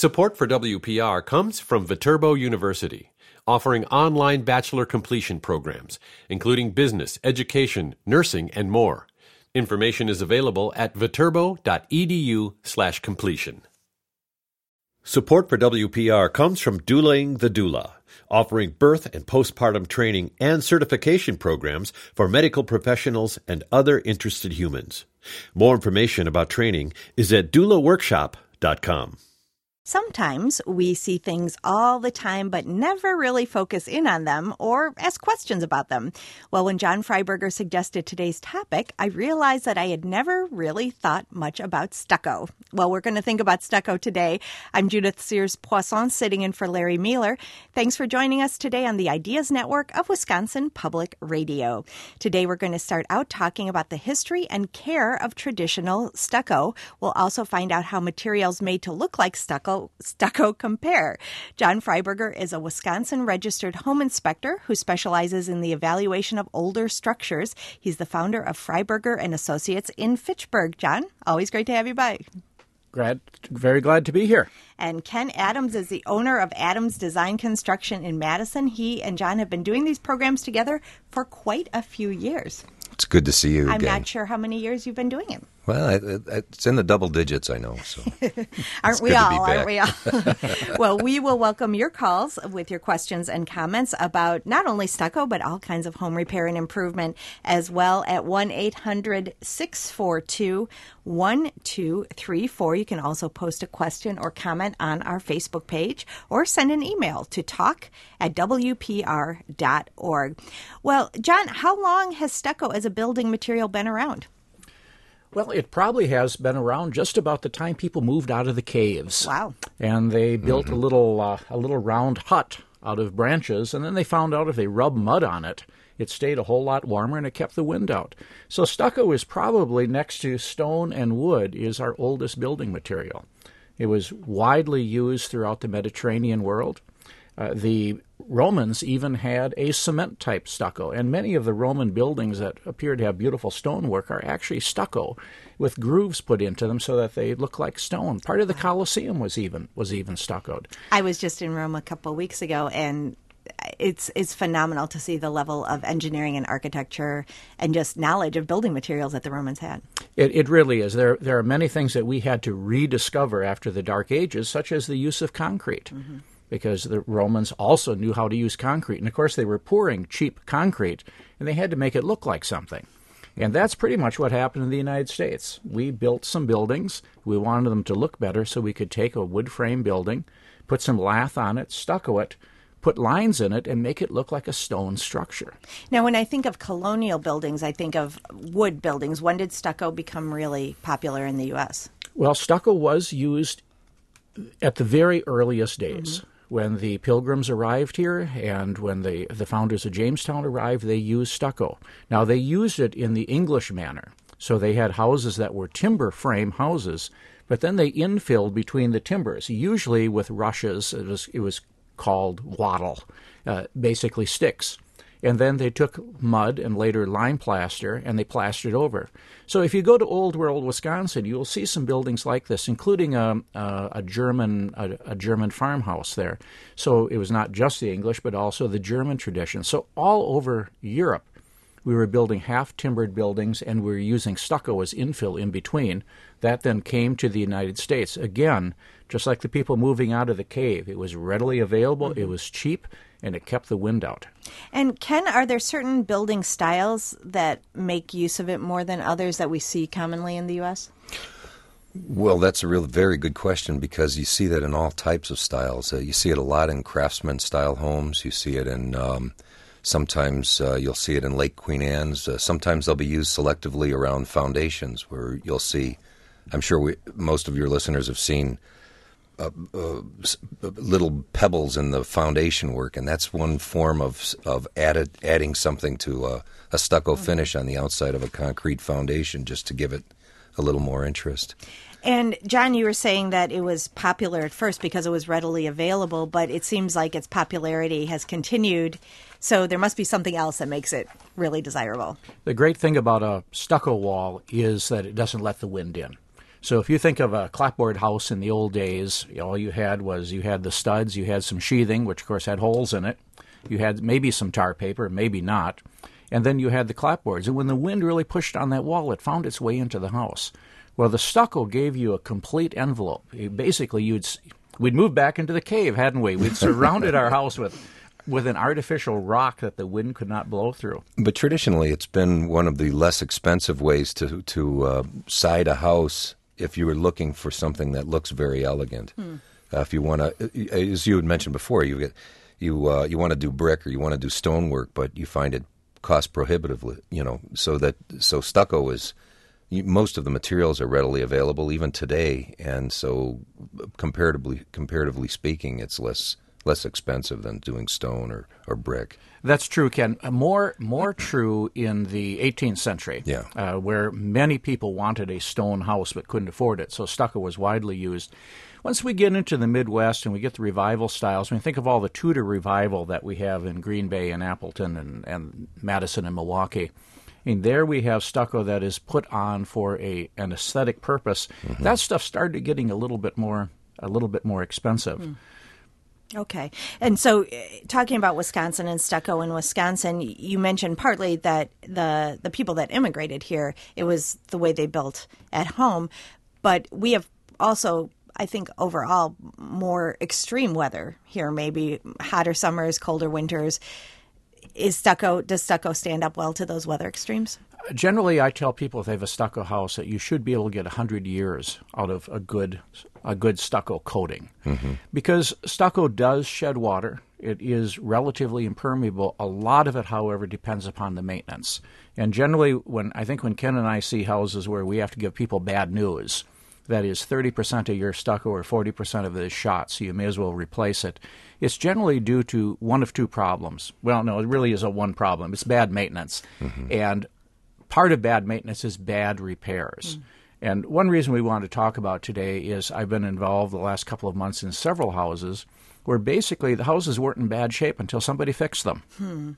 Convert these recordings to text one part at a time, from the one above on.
Support for WPR comes from Viterbo University, offering online bachelor completion programs, including business, education, nursing, and more. Information is available at viterbo.edu/completion. Support for WPR comes from Douling the Doula, offering birth and postpartum training and certification programs for medical professionals and other interested humans. More information about training is at doulaworkshop.com. Sometimes we see things all the time but never really focus in on them or ask questions about them. Well, when John Freiberger suggested today's topic, I realized that I had never really thought much about stucco. Well, we're going to think about stucco today. I'm Judith Sears-Poisson, sitting in for Larry Mueller. Thanks for joining us today on the Ideas Network of Wisconsin Public Radio. Today we're going to start out talking about the history and care of traditional stucco. We'll also find out how materials made to look like stucco compare. John Freiberger is a Wisconsin registered home inspector who specializes in the evaluation of older structures. He's the founder of Freiberger and Associates in Fitchburg. John, always great to have you by. Very glad to be here. And Ken Adams is the owner of Adams Design Construction in Madison. He and John have been doing these programs together for quite a few years. It's good to see you again. I'm not sure how many years you've been doing it. Well, it's in the double digits, I know. So Aren't we all? Well, we will welcome your calls with your questions and comments about not only stucco, but all kinds of home repair and improvement as well at 1-800-642-1234. You can also post a question or comment on our Facebook page or send an email to talk@wpr.org. Well, John, how long has stucco as a building material been around? Well, it probably has been around just about the time people moved out of the caves. Wow. And they built a little round hut out of branches, and then they found out if they rubbed mud on it, it stayed a whole lot warmer and it kept the wind out. So stucco is probably, next to stone and wood, is our oldest building material. It was widely used throughout the Mediterranean world. The Romans even had a cement-type stucco, and many of the Roman buildings that appear to have beautiful stonework are actually stucco with grooves put into them so that they look like stone. Part of the Colosseum was even stuccoed. I was just in Rome a couple of weeks ago, and it's phenomenal to see the level of engineering and architecture and just knowledge of building materials that the Romans had. It really is. There are many things that we had to rediscover after the Dark Ages, such as the use of concrete. Mm-hmm. Because the Romans also knew how to use concrete. And, of course, they were pouring cheap concrete, and they had to make it look like something. And that's pretty much what happened in the United States. We built some buildings. We wanted them to look better, so we could take a wood frame building, put some lath on it, stucco it, put lines in it, and make it look like a stone structure. Now, when I think of colonial buildings, I think of wood buildings. When did stucco become really popular in the U.S.? Well, stucco was used at the very earliest days. Mm-hmm. When the Pilgrims arrived here and when the founders of Jamestown arrived, they used stucco. Now, they used it in the English manner. So they had houses that were timber frame houses, but then they infilled between the timbers, usually with rushes. It was called wattle, basically sticks. And then they took mud and later lime plaster, and they plastered over. So if you go to Old World, Wisconsin, you'll see some buildings like this, including a German farmhouse there. So it was not just the English, but also the German tradition. So all over Europe, we were building half-timbered buildings, and we were using stucco as infill in between. That then came to the United States. Again, just like the people moving out of the cave, it was readily available, it was cheap, and it kept the wind out. And Ken, are there certain building styles that make use of it more than others that we see commonly in the U.S.? Well, that's a very good question because you see that in all types of styles. You see it a lot in craftsman-style homes. You see it in sometimes you'll see it in Lake Queen Anne's. Sometimes they'll be used selectively around foundations where you'll see, I'm sure most of your listeners have seen little pebbles in the foundation work, and that's one form of adding something to a stucco finish on the outside of a concrete foundation just to give it a little more interest. And John, you were saying that it was popular at first because it was readily available, but it seems like its popularity has continued, so there must be something else that makes it really desirable. The great thing about a stucco wall is that it doesn't let the wind in. So if you think of a clapboard house in the old days, all you had the studs, you had some sheathing, which of course had holes in it. You had maybe some tar paper, maybe not. And then you had the clapboards. And when the wind really pushed on that wall, it found its way into the house. Well, the stucco gave you a complete envelope. Basically, we'd moved back into the cave, hadn't we? We'd surrounded our house with an artificial rock that the wind could not blow through. But traditionally, it's been one of the less expensive ways to side a house if you were looking for something that looks very elegant. If you want to, as you had mentioned before, you want to do brick or you want to do stonework, but you find it cost prohibitively. So stucco is. Most of the materials are readily available even today, and so comparatively speaking, it's less expensive than doing stone or brick. That's true, Ken. More true in the 18th century, where many people wanted a stone house but couldn't afford it, so stucco was widely used. Once we get into the Midwest and we get the revival styles, I mean, think of all the Tudor revival that we have in Green Bay and Appleton and Madison and Milwaukee. I mean, there we have stucco that is put on for an aesthetic purpose. Mm-hmm. That stuff started getting a little bit more expensive. Okay. And so talking about Wisconsin and stucco in Wisconsin, you mentioned partly that the people that immigrated here, it was the way they built at home. But we have also, I think, overall more extreme weather here, maybe hotter summers, colder winters. Does stucco stand up well to those weather extremes? Generally, I tell people if they have a stucco house that you should be able to get 100 years out of a good stucco coating. Mm-hmm. Because stucco does shed water. It is relatively impermeable. A lot of it, however, depends upon the maintenance. And generally, when Ken and I see houses where we have to give people bad news, that is 30% of your stucco or 40% of it is shot, so you may as well replace it. It's generally due to one of two problems. Well, no, it really is one problem. It's bad maintenance. Mm-hmm. And part of bad maintenance is bad repairs. And one reason we want to talk about today is I've been involved the last couple of months in several houses where basically the houses weren't in bad shape until somebody fixed them.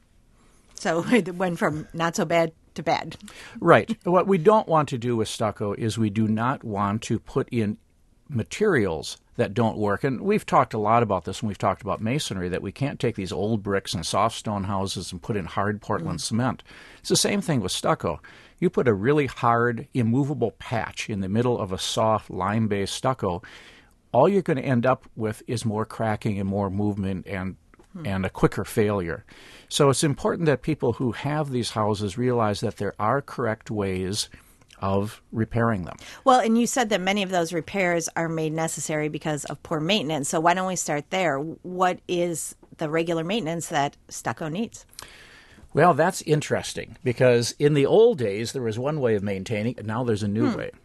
So it went from not so bad to bad. Right. What we don't want to do with stucco is we do not want to put in materials that don't work. And we've talked a lot about this when we've talked about masonry, that we can't take these old bricks and soft stone houses and put in hard Portland cement. It's the same thing with stucco. You put a really hard, immovable patch in the middle of a soft lime-based stucco, all you're going to end up with is more cracking and more movement and a quicker failure. So it's important that people who have these houses realize that there are correct ways of repairing them. Well, and you said that many of those repairs are made necessary because of poor maintenance. So why don't we start there? What is the regular maintenance that stucco needs? Well, that's interesting because in the old days there was one way of maintaining it. Now there's a new way.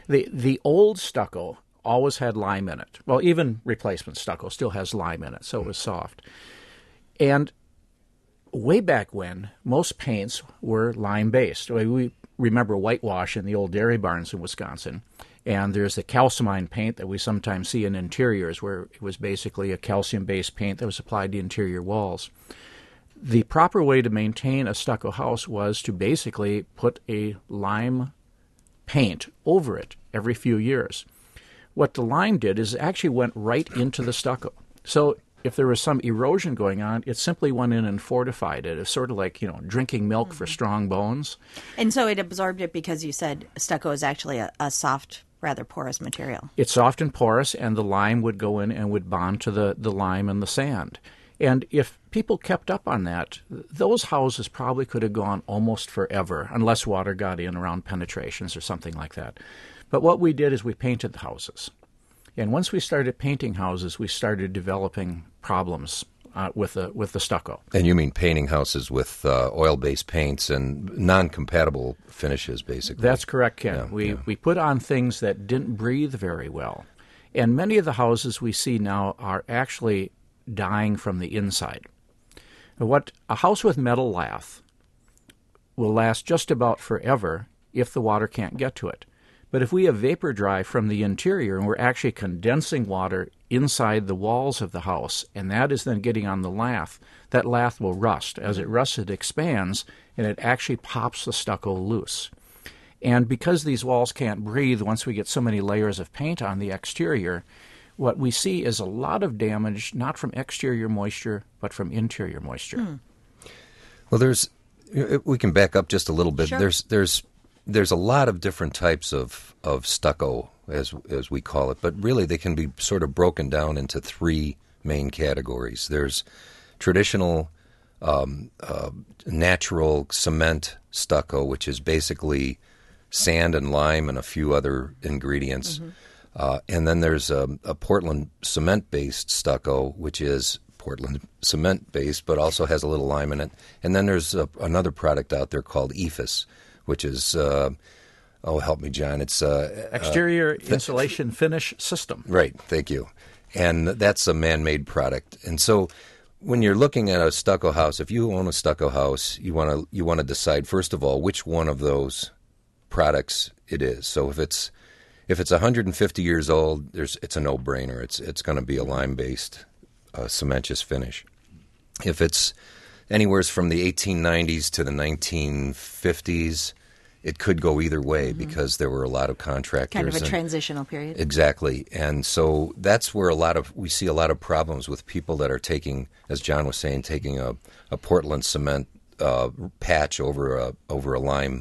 The old stucco always had lime in it. Well, even replacement stucco still has lime in it, so it was soft. And way back when, most paints were lime-based. We remember whitewash in the old dairy barns in Wisconsin. And there's the calcimine paint that we sometimes see in interiors, where it was basically a calcium-based paint that was applied to interior walls. The proper way to maintain a stucco house was to basically put a lime paint over it every few years. What the lime did is it actually went right into the stucco. So if there was some erosion going on, it simply went in and fortified it. It's sort of like, drinking milk for strong bones. And so it absorbed it because you said stucco is actually a soft, rather porous material. It's soft and porous, and the lime would go in and would bond to the lime and the sand. And if people kept up on that, those houses probably could have gone almost forever, unless water got in around penetrations or something like that. But what we did is we painted the houses. And once we started painting houses, we started developing problems with the stucco. And you mean painting houses with oil-based paints and non-compatible finishes, basically? That's correct, Ken. We put on things that didn't breathe very well. And many of the houses we see now are actually dying from the inside. A house with metal lath will last just about forever if the water can't get to it. But if we have vapor dry from the interior and we're actually condensing water inside the walls of the house, and that is then getting on the lath, that lath will rust. As it rusts, it expands, and it actually pops the stucco loose. And because these walls can't breathe once we get so many layers of paint on the exterior, what we see is a lot of damage, not from exterior moisture, but from interior moisture. Well, we can back up just a little bit. Sure. There's a lot of different types of stucco, as we call it, but really they can be sort of broken down into three main categories. There's traditional natural cement stucco, which is basically sand and lime and a few other ingredients. And then there's a Portland cement-based stucco, which is Portland cement-based, but also has a little lime in it. And then there's another product out there called EIFS, which is, help me, John. It's Exterior Insulation Finish System. Right, thank you. And that's a man-made product. And so when you're looking at a stucco house, if you own a stucco house, you want to decide, first of all, which one of those products it is. So if it's 150 years old, it's a no-brainer. It's going to be a lime-based cementitious finish. If it's anywhere from the 1890s to the 1950s, it could go either way because there were a lot of contractors. Kind of a transitional period. Exactly. And so that's where we see a lot of problems with people that are taking, as John was saying, taking a Portland cement patch over a lime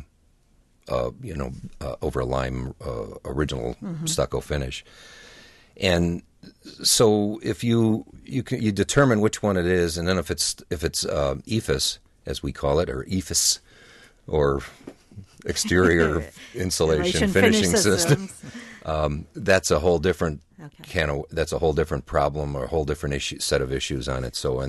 over a lime original stucco finish. And so if you determine which one it is, and then if it's EIFS, as we call it, or EIFS, or exterior insulation finishing system, that's a whole different that's a whole different problem or a whole different set of issues on it. So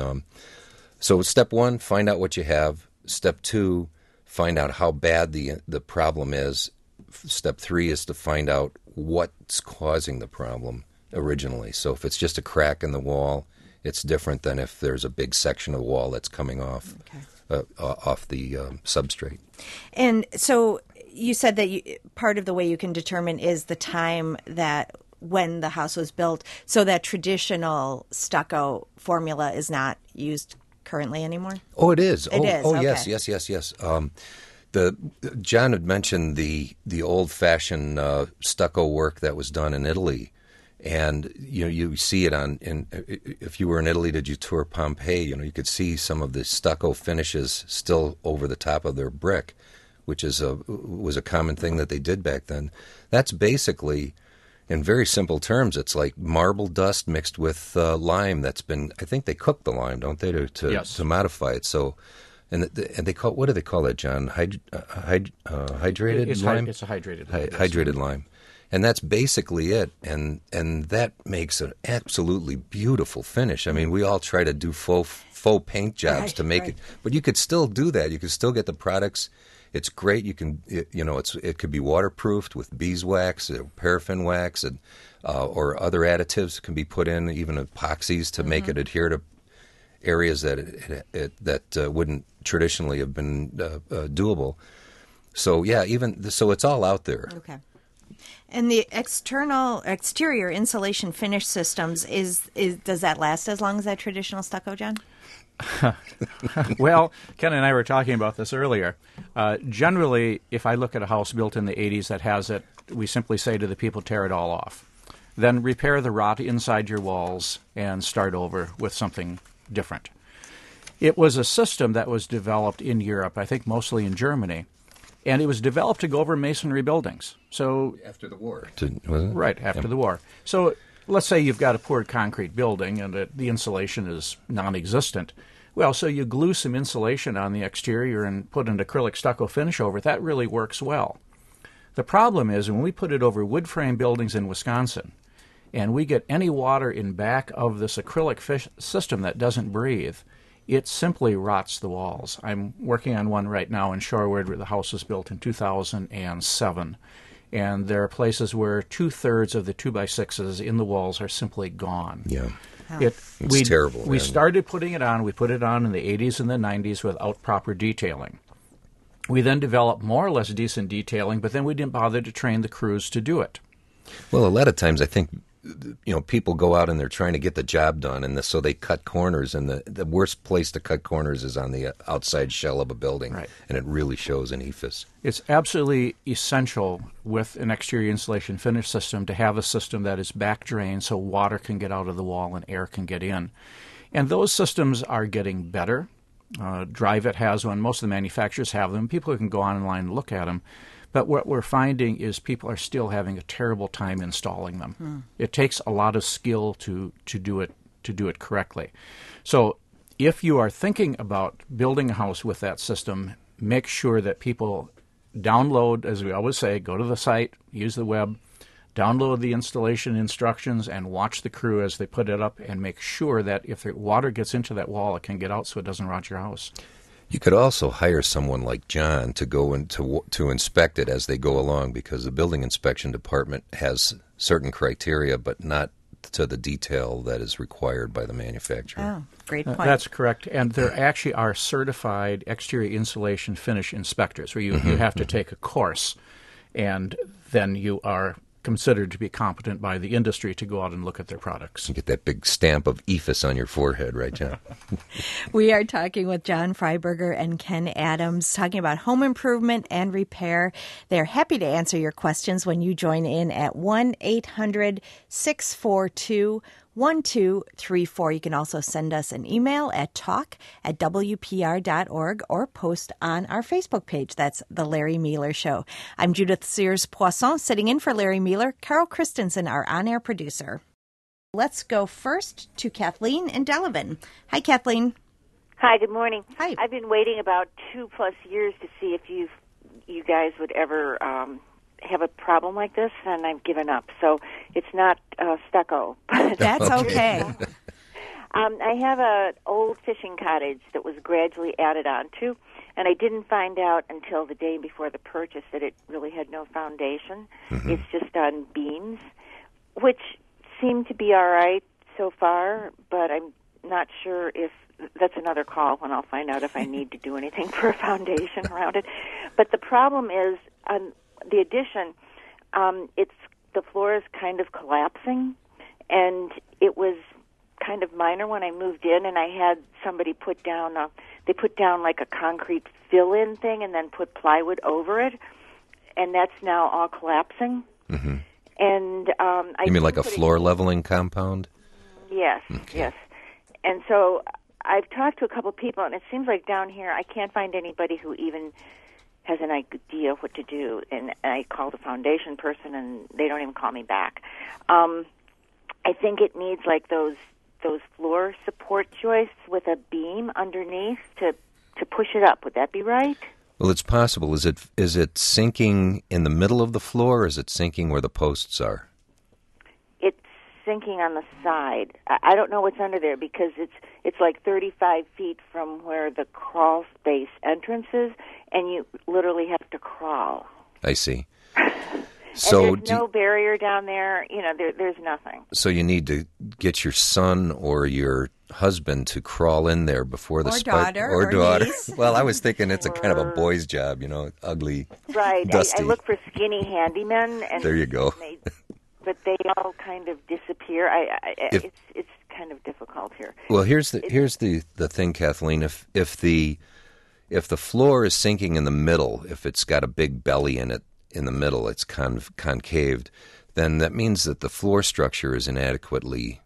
so step one, find out what you have. Step two, find out how bad the problem is. Step three is to find out what's causing the problem originally. So if it's just a crack in the wall, it's different than if there's a big section of the wall that's coming off off the substrate. And so you said that part of the way you can determine is the time that when the house was built, so that traditional stucco formula is not used currently anymore? Oh, it is. It is. Oh, okay. yes. John had mentioned the old-fashioned stucco work that was done in Italy, and you see it if you were in Italy, did you tour Pompeii? You could see some of the stucco finishes still over the top of their brick, which was a common thing that they did back then. That's basically, in very simple terms, it's like marble dust mixed with lime. I think they cook the lime, don't they, to modify it? So. And they call, what do they call that, John? Hydrated lime? It's a hydrated lime. Hydrated lime. And that's basically it. And that makes an absolutely beautiful finish. I mean, we all try to do faux paint jobs to make it. But you could still do that. You could still get the products. It's great. You can, it could be waterproofed with beeswax or paraffin wax or other additives can be put in, even epoxies to make it adhere to areas that wouldn't traditionally have been doable. So so it's all out there. Okay. And the exterior insulation finish systems does that last as long as that traditional stucco, John? Well, Ken and I were talking about this earlier. Generally, if I look at a house built in the 80s that has it, we simply say to the people, tear it all off. Then repair the rot inside your walls and start over with something different. It was a system that was developed in Europe, I think mostly in Germany, and it was developed to go over masonry buildings. So after the war, right after the war. So let's say you've got a poured concrete building and the insulation is non-existent. Well, so you glue some insulation on the exterior and put an acrylic stucco finish over it. That really works well. The problem is when we put it over wood frame buildings in Wisconsin, and we get any water in back of this acrylic system that doesn't breathe, it simply rots the walls. I'm working on one right now in Shorewood where the house was built in 2007. And there are places where 2/3 of the 2x6s in the walls are simply gone. Yeah. It's terrible. We started putting it on. We put it on in the 80s and the 90s without proper detailing. We then developed more or less decent detailing, but then we didn't bother to train the crews to do it. Well, a lot of times I think people go out and they're trying to get the job done, and so they cut corners, and the worst place to cut corners is on the outside shell of a building, right. And it really shows in EIFS. It's absolutely essential with an exterior insulation finish system to have a system that is back drained so water can get out of the wall and air can get in. And those systems are getting better. Dryvit has one. Most of the manufacturers have them. People can go online and look at them. But what we're finding is people are still having a terrible time installing them. It takes a lot of skill to do it correctly. So if you are thinking about building a house with that system, make sure that people download, as we always say, go to the site, use the web, download the installation instructions, and watch the crew as they put it up, and make sure that if the water gets into that wall, it can get out so it doesn't rot your house. You could also hire someone like John to go in to inspect it as they go along, because the building inspection department has certain criteria, but not to the detail that is required by the manufacturer. Oh, great point. That's correct. And there actually are certified exterior insulation finish inspectors where you have to take a course, and then you are considered to be competent by the industry to go out and look at their products. You get that big stamp of EIFS on your forehead, right, John? We are talking with John Freiberger and Ken Adams, talking about home improvement and repair. They're happy to answer your questions when you join in at 1-800-642-1234. You can also send us an email at talk@wpr.org or post on our Facebook page. That's The Larry Miller Show. I'm Judith Sears-Poisson, sitting in for Larry Miller. Carol Christensen, our on-air producer. Let's go first to Kathleen in Delavan. Hi, Kathleen. Hi, good morning. Hi. I've been waiting about 2+ years to see if you guys would ever have a problem like this, and I've given up. So it's not stucco. That's okay. I have an old fishing cottage that was gradually added onto, and I didn't find out until the day before the purchase that it really had no foundation. It's just on beams, which seem to be all right so far, but I'm not sure if that's another call when I'll find out if I need to do anything for a foundation around it. But the problem is on the addition, the floor is kind of collapsing, and it was kind of minor when I moved in, and I had somebody put down like a concrete fill-in thing and then put plywood over it, and that's now all collapsing. Mm-hmm. And you mean like a floor leveling compound? Yes, okay. Yes. And so I've talked to a couple of people, and it seems like down here I can't find anybody who even has an idea of what to do. And I called a foundation person, and they don't even call me back. I think it needs like those floor support joists with a beam underneath to push it up. Would that be right? Well, it's possible. Is it sinking in the middle of the floor, or is it sinking where the posts are? It's sinking on the side. I don't know what's under there because it's like 35 feet from where the crawl space entrance is, and you literally have to crawl. I see. So and there's no barrier down there. There's nothing. So you need to get your son or your husband to crawl in there before the daughter or daughter. Niece. Well, I was thinking it's a kind of a boy's job, ugly, right? dusty. I look for skinny handymen, and there you go. But they all kind of disappear. It's kind of difficult here. Well, here's the thing, Kathleen. If the floor is sinking in the middle, if it's got a big belly in it. In the middle, it's concaved, then that means that the floor structure is inadequately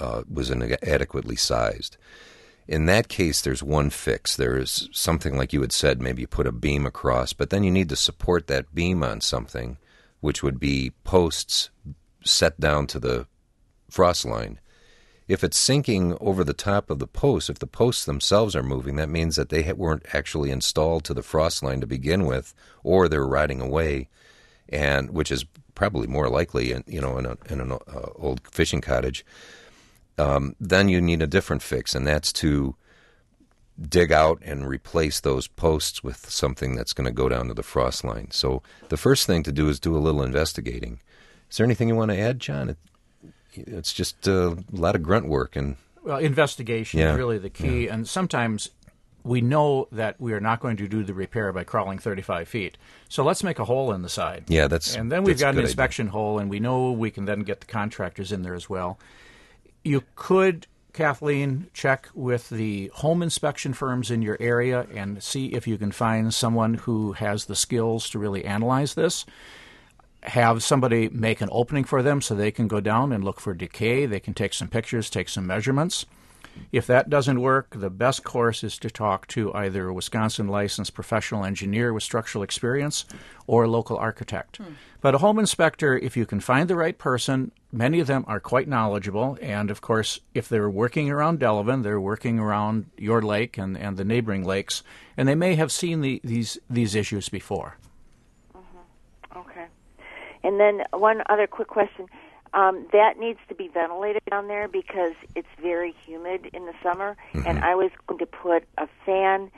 sized. In that case, there's one fix. There is something like you had said, maybe you put a beam across, but then you need to support that beam on something, which would be posts set down to the frost line. If it's sinking over the top of the posts, if the posts themselves are moving, that means that they weren't actually installed to the frost line to begin with, or they're rotting away, and which is probably more likely, in an old fishing cottage. Then you need a different fix, and that's to dig out and replace those posts with something that's going to go down to the frost line. So the first thing to do is do a little investigating. Is there anything you want to add, John? It's just a lot of grunt work. Well, investigation is really the key. Yeah. And sometimes we know that we are not going to do the repair by crawling 35 feet. So let's make a hole in the side. Yeah, and then we've got an idea. inspection hole, and we know we can then get the contractors in there as well. You could, Kathleen, check with the home inspection firms in your area and see if you can find someone who has the skills to really analyze this. Have somebody make an opening for them so they can go down and look for decay. They can take some pictures, take some measurements. If that doesn't work, the best course is to talk to either a Wisconsin licensed professional engineer with structural experience or a local architect. But a home inspector, if you can find the right person, many of them are quite knowledgeable. And, of course, if they're working around Delavan, they're working around your lake and the neighboring lakes, and they may have seen these issues before. Okay. And then one other quick question. That needs to be ventilated down there because it's very humid in the summer, and I was going to put a fan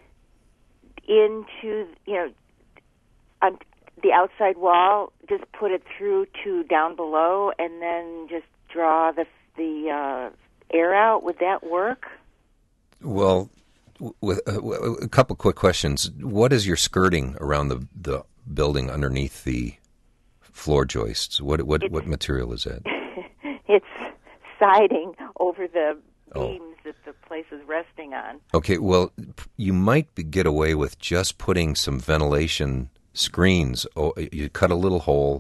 into, on the outside wall, just put it through to down below, and then just draw the air out. Would that work? Well, with a couple quick questions. What is your skirting around the building underneath the floor joists? What material is that? It's siding over the beams that the place is resting on. Okay, well, you might get away with just putting some ventilation screens. You cut a little hole,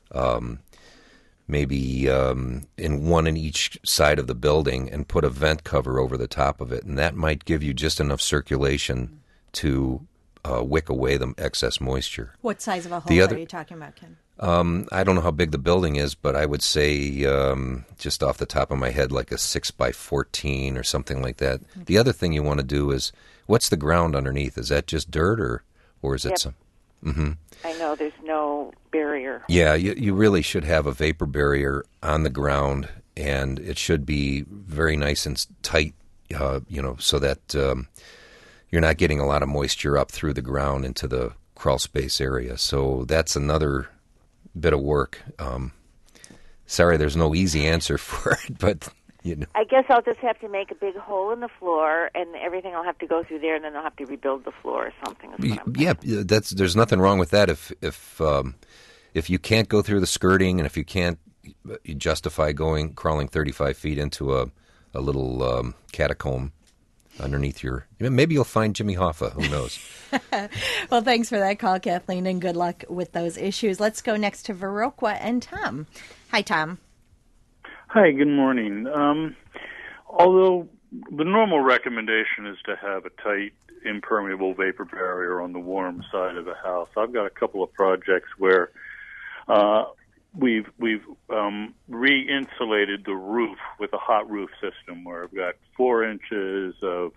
maybe in one in each side of the building, and put a vent cover over the top of it, and that might give you just enough circulation to wick away the excess moisture. What size of a hole are you talking about, Ken? I don't know how big the building is, but I would say just off the top of my head, like a 6x14 or something like that. Okay. The other thing you want to do is, what's the ground underneath? Is that just dirt or is it some? Mm-hmm. I know there's no barrier. Yeah, you really should have a vapor barrier on the ground, and it should be very nice and tight, so that you're not getting a lot of moisture up through the ground into the crawl space area. So that's another bit of work. Sorry, there's no easy answer for it, but I guess I'll just have to make a big hole in the floor, and everything will have to go through there, and then I'll have to rebuild the floor or something. Yeah, there's nothing wrong with that. If you can't go through the skirting, and if you can't justify crawling 35 feet into a little catacomb underneath maybe you'll find Jimmy Hoffa. Who knows? Well, thanks for that call, Kathleen, and good luck with those issues. Let's go next to Viroqua and Tom. Hi, Tom. Hi, good morning. Although the normal recommendation is to have a tight, impermeable vapor barrier on the warm side of the house, I've got a couple of projects where we've re-insulated the roof with a hot roof system where I've got 4 inches of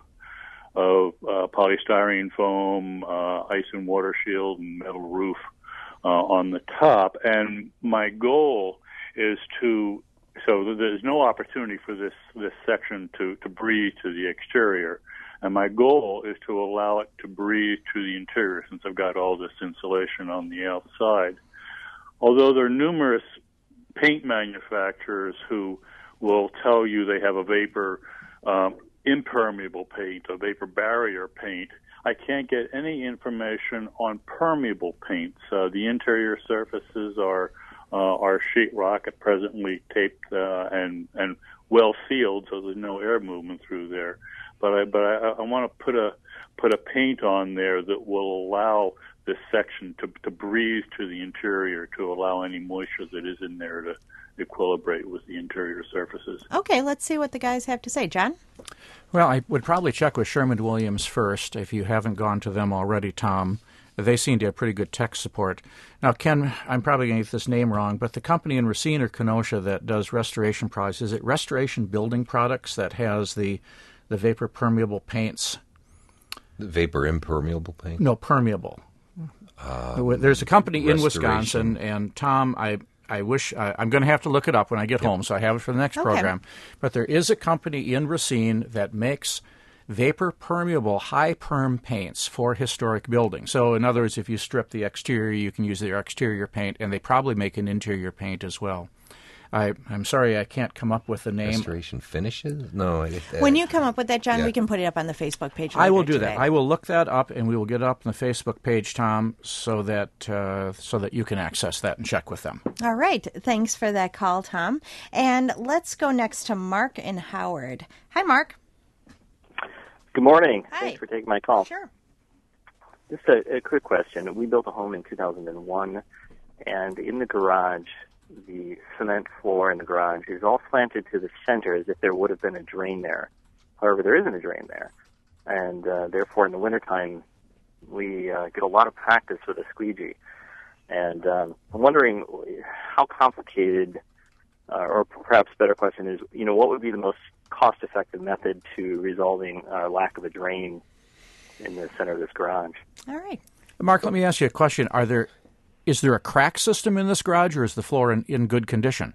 polystyrene foam, ice and water shield, and metal roof on the top. And my goal is so there's no opportunity for this section to breathe to the exterior. And my goal is to allow it to breathe to the interior since I've got all this insulation on the outside. Although there are numerous paint manufacturers who will tell you they have a vapor impermeable paint, a vapor barrier paint, I can't get any information on permeable paints. The interior surfaces are sheetrock, presently taped and well sealed, so there's no air movement through there. But I want to put a paint on there that will allow this section to breathe to the interior, to allow any moisture that is in there to equilibrate with the interior surfaces. Okay, let's see what the guys have to say. John? Well, I would probably check with Sherwin-Williams first if you haven't gone to them already, Tom. They seem to have pretty good tech support. Now, Ken, I'm probably going to get this name wrong, but the company in Racine or Kenosha that does restoration products, is it Restoration Building Products that has the vapor permeable paints? The vapor impermeable paint? No, permeable. There's a company in Wisconsin, and Tom, I wish I'm going to have to look it up when I get home, so I have it for the next program. But there is a company in Racine that makes vapor permeable high perm paints for historic buildings. So, in other words, if you strip the exterior, you can use their exterior paint, and they probably make an interior paint as well. I'm sorry I can't come up with the name. Restoration Finishes? No. When you come up with that, John, we can put it up on the Facebook page. I will do today. that. I will look that up, and we will get it up on the Facebook page, Tom, so that you can access that and check with them. All right. Thanks for that call, Tom. And let's go next to Mark in Howard. Hi, Mark. Good morning. Hi. Thanks for taking my call. Sure. Just a quick question. We built a home in 2001, and in the garage, the cement floor in the garage is all slanted to the center as if there would have been a drain there. However, there isn't a drain there. And therefore, in the wintertime, we get a lot of practice with a squeegee. And I'm wondering how complicated, or perhaps a better question is, what would be the most cost-effective method to resolving lack of a drain in the center of this garage? All right. Mark, let me ask you a question. Is there a crack system in this garage, or is the floor in good condition?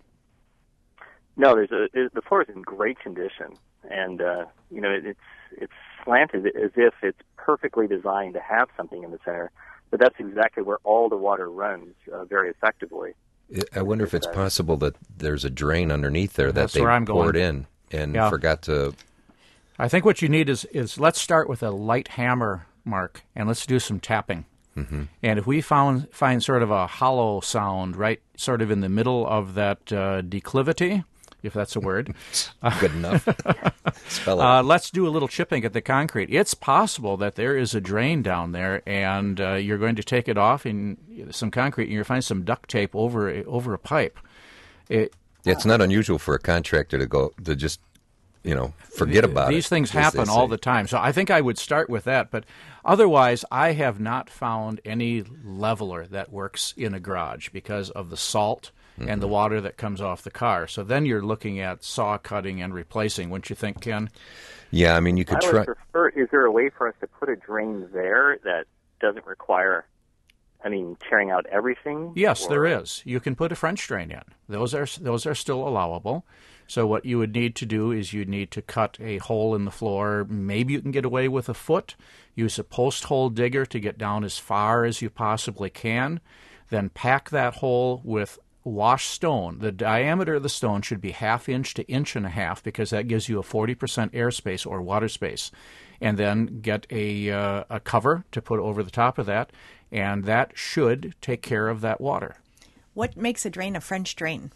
No, the floor is in great condition, and it's slanted as if it's perfectly designed to have something in the center. But that's exactly where all the water runs very effectively. I wonder if it's possible that there's a drain underneath there that they poured in and forgot to. I think what you need is let's start with a light hammer, Mark, and let's do some tapping. Mm-hmm. And if we find sort of a hollow sound right sort of in the middle of that declivity, if that's a word. Good enough. Spell it. Let's do a little chipping at the concrete. It's possible that there is a drain down there, and you're going to take it off in some concrete, and you're going to find some duct tape over a pipe. It's not unusual for a contractor to just forget about it. These things happen all the time. So I think I would start with that. But otherwise, I have not found any leveler that works in a garage because of the salt and the water that comes off the car. So then you're looking at saw cutting and replacing, wouldn't you think, Ken? Yeah, I mean, you could try. I would prefer, is there a way for us to put a drain there that doesn't require, tearing out everything? Yes, there is. You can put a French drain in. Those are still allowable. So what you would need to do is you'd need to cut a hole in the floor. Maybe you can get away with a foot. Use a post-hole digger to get down as far as you possibly can. Then pack that hole with washed stone. The diameter of the stone should be 1/2 inch to 1.5 inches because that gives you a 40% airspace or water space. And then get a cover to put over the top of that, and that should take care of that water. What makes a drain a French drain?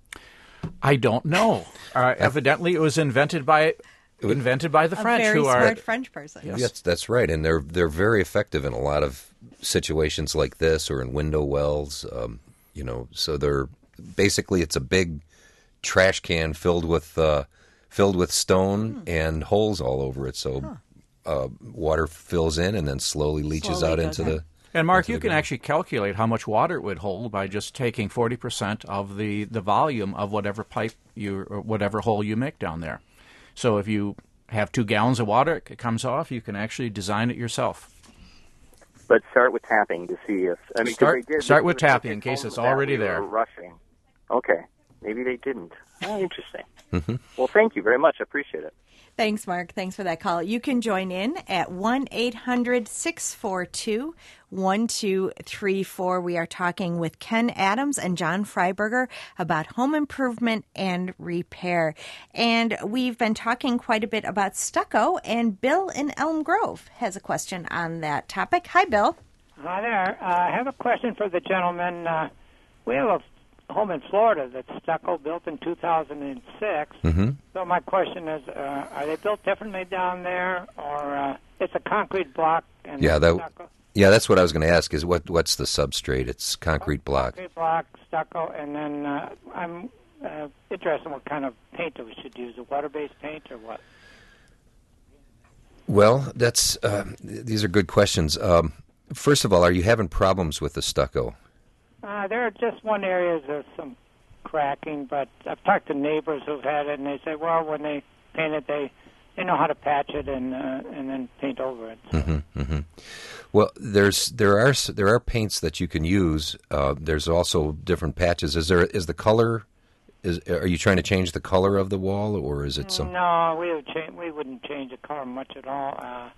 I don't know. Evidently, it was invented by the French, who are a very smart French person. Yes, that's right, and they're very effective in a lot of situations like this, or in window wells. So they're basically it's a big trash can filled with stone and holes all over it. So water fills in and then slowly leaches out into the. And Mark, you can actually calculate how much water it would hold by just taking 40% of the volume of whatever pipe or whatever hole you make down there. So if you have 2 gallons of water, it comes off. You can actually design it yourself. But start with tapping to see if start with tapping in case it's already there. Rushing. Okay, maybe they didn't. Oh, interesting. Mm-hmm. Well, thank you very much. I appreciate it. Thanks, Mark. Thanks for that call. You can join in at 1-800-642-1234. We are talking with Ken Adams and John Freiberger about home improvement and repair. And we've been talking quite a bit about stucco, and Bill in Elm Grove has a question on that topic. Hi, Bill. Hi there. I have a question for the gentleman. We have a home in Florida that's stucco, built in 2006. Mm-hmm. So my question is, are they built differently down there, or it's a concrete block and stucco? Yeah, that's what I was going to ask. Is what's the substrate? It's concrete block. Concrete block, stucco, and then I'm interested in what kind of paint we should use. A water-based paint or what? Well, these are good questions. First of all, are you having problems with the stucco? There are just one area there's some cracking, but I've talked to neighbors who've had it, and they say, well, when they paint it, they know how to patch it and then paint over it. So. Mm-hmm, mm-hmm. Well, there are paints that you can use. There's also different patches. Are you trying to change the color of the wall, or is it some? No, we wouldn't change the color much at all.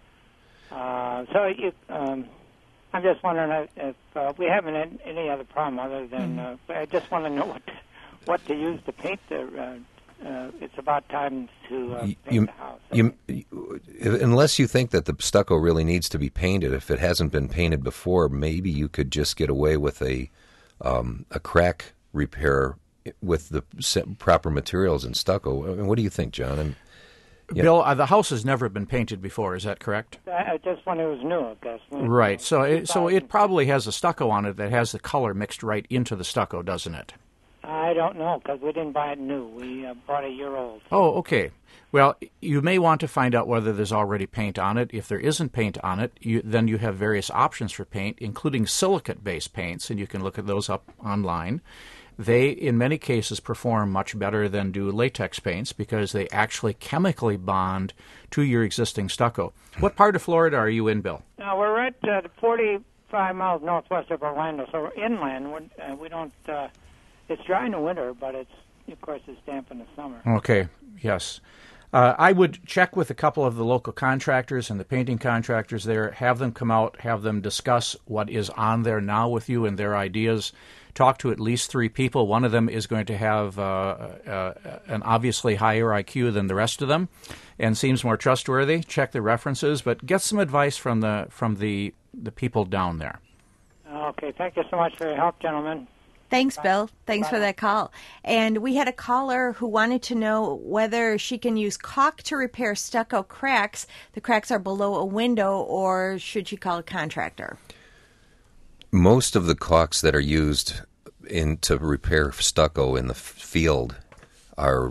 I'm just wondering if we haven't had any other problem other than I just want to know what to use to paint the. It's about time to paint the house. Unless you think that the stucco really needs to be painted, if it hasn't been painted before, maybe you could just get away with a crack repair with the proper materials and stucco. I mean, what do you think, John? Bill, the house has never been painted before. Is that correct? Just when it was new, I guess. Right. So it probably has a stucco on it that has the color mixed right into the stucco, doesn't it? I don't know, because we didn't buy it new. We bought a year old. Oh, okay. Well, you may want to find out whether there's already paint on it. If there isn't paint on it, then you have various options for paint, including silicate-based paints, and you can look at those up online. They, in many cases, perform much better than do latex paints because they actually chemically bond to your existing stucco. What part of Florida are you in, Bill? We're right 45 miles northwest of Orlando, so we're inland. We don't... it's dry in the winter, but of course, it's damp in the summer. Okay, yes. I would check with a couple of the local contractors and the painting contractors there, have them come out, have them discuss what is on there now with you and their ideas. Talk to at least 3 people. One of them is going to have an obviously higher IQ than the rest of them and seems more trustworthy. Check the references, but get some advice from the people down there. Okay, thank you so much for your help, gentlemen. Thanks, Bill. Thanks for that call. And we had a caller who wanted to know whether she can use caulk to repair stucco cracks. The cracks are below a window, or should she call a contractor? Most of the caulks that are used to repair stucco in the field are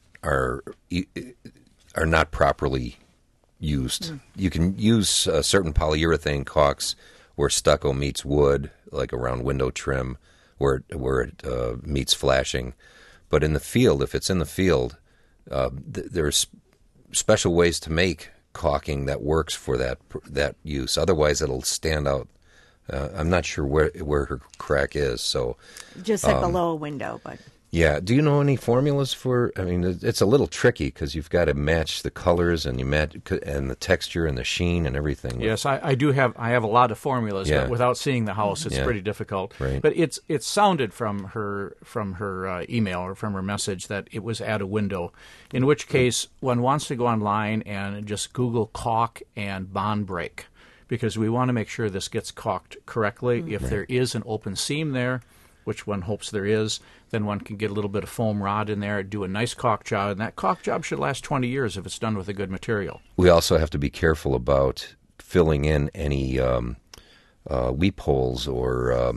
not properly used. You can use certain polyurethane caulks where stucco meets wood, like around window trim, where it meets flashing. But in the field, if it's in the field, there's special ways to make caulking that works for that use. Otherwise, it'll stand out. I'm not sure where her crack is. So just like below a window, but yeah. Do you know any formulas for? I mean, it's a little tricky because you've got to match the colors and and the texture and the sheen and everything. Yes, I do have. I have a lot of formulas, but without seeing the house, it's pretty difficult. Right. But it sounded from her email or from her message that it was at a window. In which case, one wants to go online and just Google caulk and bond break, because we want to make sure this gets caulked correctly. If there is an open seam there, which one hopes there is, then one can get a little bit of foam rod in there, do a nice caulk job, and that caulk job should last 20 years if it's done with a good material. We also have to be careful about filling in any weep holes or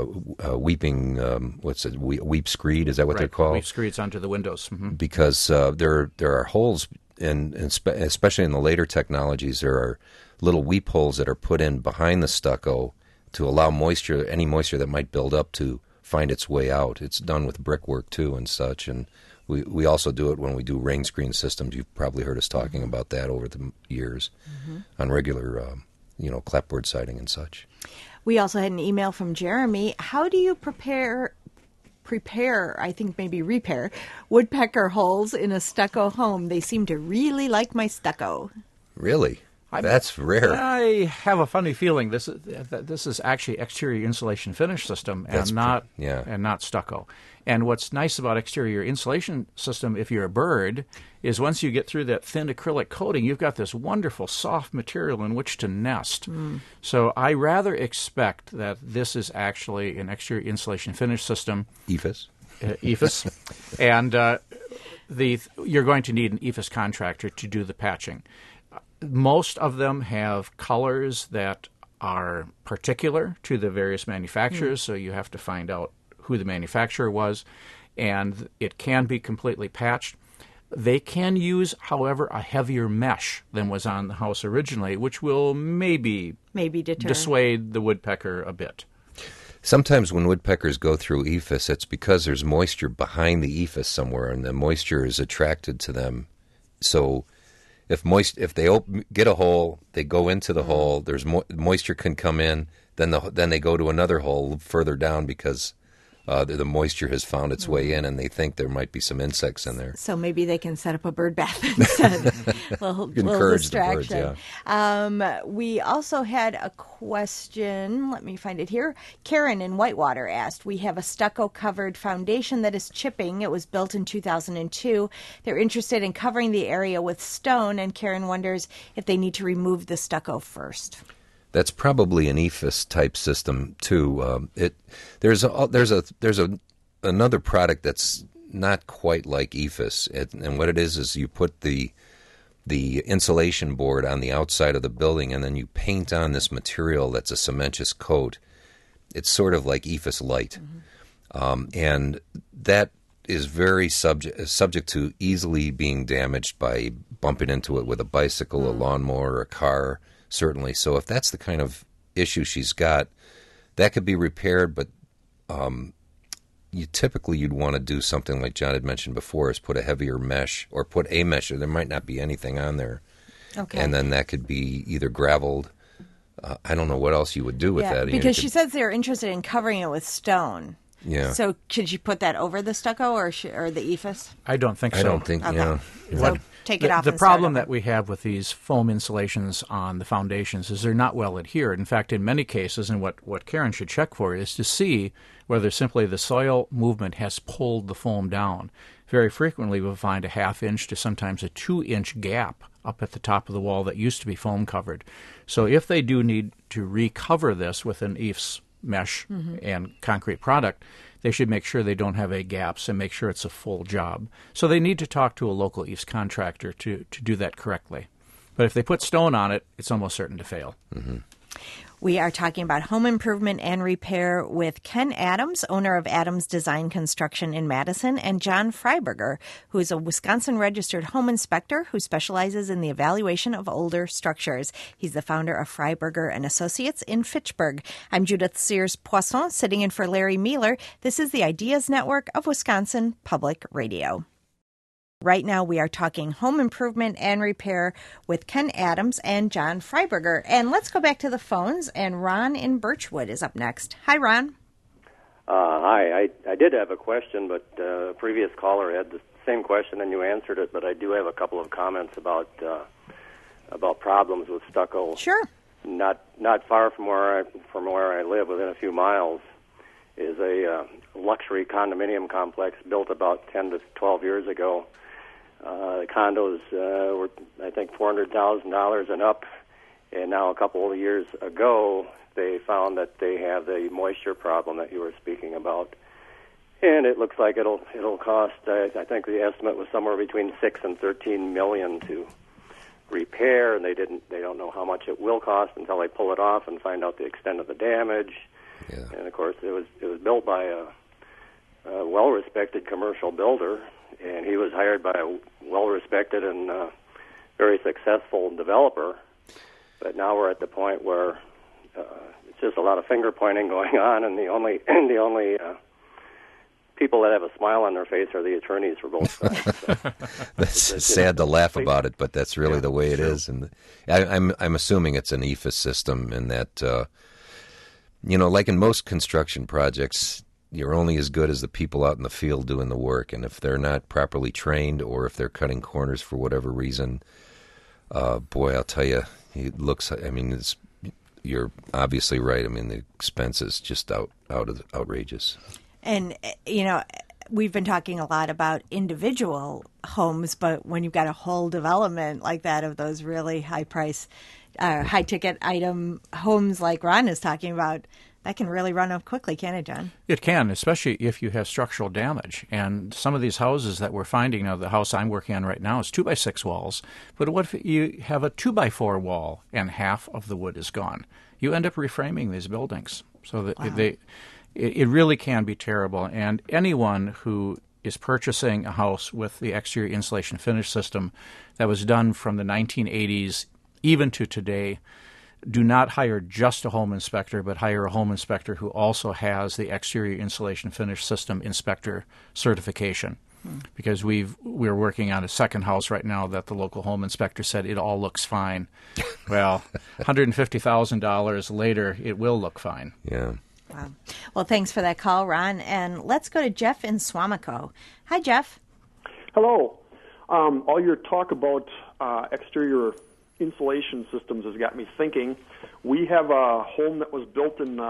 weeping, weep screed, is that what they're called? Weep screeds onto the windows. Mm-hmm. Because there are holes, and especially in the later technologies, there are little weep holes that are put in behind the stucco to allow any moisture that might build up to find its way out. It's done with brickwork too and such, and we also do it when we do rain screen systems. You've probably heard us talking about that over the years on regular, clapboard siding and such. We also had an email from Jeremy. How do you prepare, I think maybe repair, woodpecker holes in a stucco home? They seem to really like my stucco. Really? That's rare. I have a funny feeling this is actually exterior insulation finish system and not stucco. And what's nice about exterior insulation system, if you're a bird, is once you get through that thin acrylic coating, you've got this wonderful soft material in which to nest. So I rather expect that this is actually an exterior insulation finish system. EIFS. EIFS. And you're going to need an EIFS contractor to do the patching. Most of them have colors that are particular to the various manufacturers, so you have to find out who the manufacturer was, and it can be completely patched. They can use, however, a heavier mesh than was on the house originally, which will maybe dissuade the woodpecker a bit. Sometimes when woodpeckers go through EIFS, it's because there's moisture behind the EIFS somewhere, and the moisture is attracted to them. So if they get a hole, they go into the hole. There's moisture can come in. Then they go to another hole further down because the moisture has found its way in, and they think there might be some insects in there. So maybe they can set up a bird bath instead. little Encourage distraction. the birds, We also had a question. Let me find it here. Karen in Whitewater asked, we have a stucco-covered foundation that is chipping. It was built in 2002. They're interested in covering the area with stone, and Karen wonders if they need to remove the stucco first. That's probably an EIFS type system too. There's another product that's not quite like EIFS, and what it is you put the insulation board on the outside of the building, and then you paint on this material that's a cementous coat. It's sort of like EIFS Light, and that is very subject to easily being damaged by bumping into it with a bicycle, a lawnmower, or a car. Certainly. So if that's the kind of issue she's got, that could be repaired, but you'd want to do something like John had mentioned before, is put a heavier mesh or put a mesh. There might not be anything on there. Okay. And then that could be either graveled. I don't know what else you would do with that. Because she says they're interested in covering it with stone. Yeah. So should you put that over the stucco or the EIFS? I don't think so. I don't think, okay. So take it off. The problem that we have with these foam insulations on the foundations is they're not well adhered. In fact, in many cases, and what Karen should check for is to see whether simply the soil movement has pulled the foam down. Very frequently we'll find a 1/2 inch to sometimes a 2-inch gap up at the top of the wall that used to be foam covered. So if they do need to recover this with an EIFS mesh and concrete product, they should make sure they don't have any gaps and make sure it's a full job. So they need to talk to a local EIFS contractor to do that correctly. But if they put stone on it, it's almost certain to fail. Mm-hmm. We are talking about home improvement and repair with Ken Adams, owner of Adams Design Construction in Madison, and John Freiberger, who is a Wisconsin-registered home inspector who specializes in the evaluation of older structures. He's the founder of Freiberger & Associates in Fitchburg. I'm Judith Sears-Poisson, sitting in for Larry Mealer. This is the Ideas Network of Wisconsin Public Radio. Right now, we are talking home improvement and repair with Ken Adams and John Freiberger. And let's go back to the phones, and Ron in Birchwood is up next. Hi, Ron. Hi. I did have a question, but a previous caller had the same question, and you answered it. But I do have a couple of comments about problems with stucco. Sure. Not far from where I live, within a few miles, is a luxury condominium complex built about 10 to 12 years ago. The condos were, I think, $400,000 and up, and now a couple of years ago, they found that they have the moisture problem that you were speaking about, and it looks like it'll cost. I think the estimate was somewhere between $6 and $13 million to repair, and they don't know how much it will cost until they pull it off and find out the extent of the damage. Yeah. And of course, it was built by a well-respected commercial builder. And he was hired by a well-respected and very successful developer. But now we're at the point where it's just a lot of finger-pointing going on, and the only people that have a smile on their face are the attorneys for both sides. So that's sad to laugh about it, but that's really the way it is. And I'm assuming it's an EIFS system, and that like in most construction projects, you're only as good as the people out in the field doing the work, and if they're not properly trained or if they're cutting corners for whatever reason, boy, I'll tell you, it looks. I mean, you're obviously right. I mean, the expense is just outrageous. And we've been talking a lot about individual homes, but when you've got a whole development like that of those really high price, high ticket item homes like Ron is talking about, that can really run up quickly, can't it, John? It can, especially if you have structural damage. And some of these houses that we're finding, now the house I'm working on right now is 2x6 walls, but what if you have a 2x4 wall and half of the wood is gone? You end up reframing these buildings. So that it really can be terrible. And anyone who is purchasing a house with the exterior insulation finish system that was done from the 1980s even to today, do not hire just a home inspector, but hire a home inspector who also has the exterior insulation finish system inspector certification. Because we're working on a second house right now that the local home inspector said it all looks fine. Well, $150,000 later, it will look fine. Yeah. Wow. Well, thanks for that call, Ron. And let's go to Jeff in Swamico. Hi, Jeff. Hello. All your talk about exterior insulation systems has got me thinking. We have a home that was built in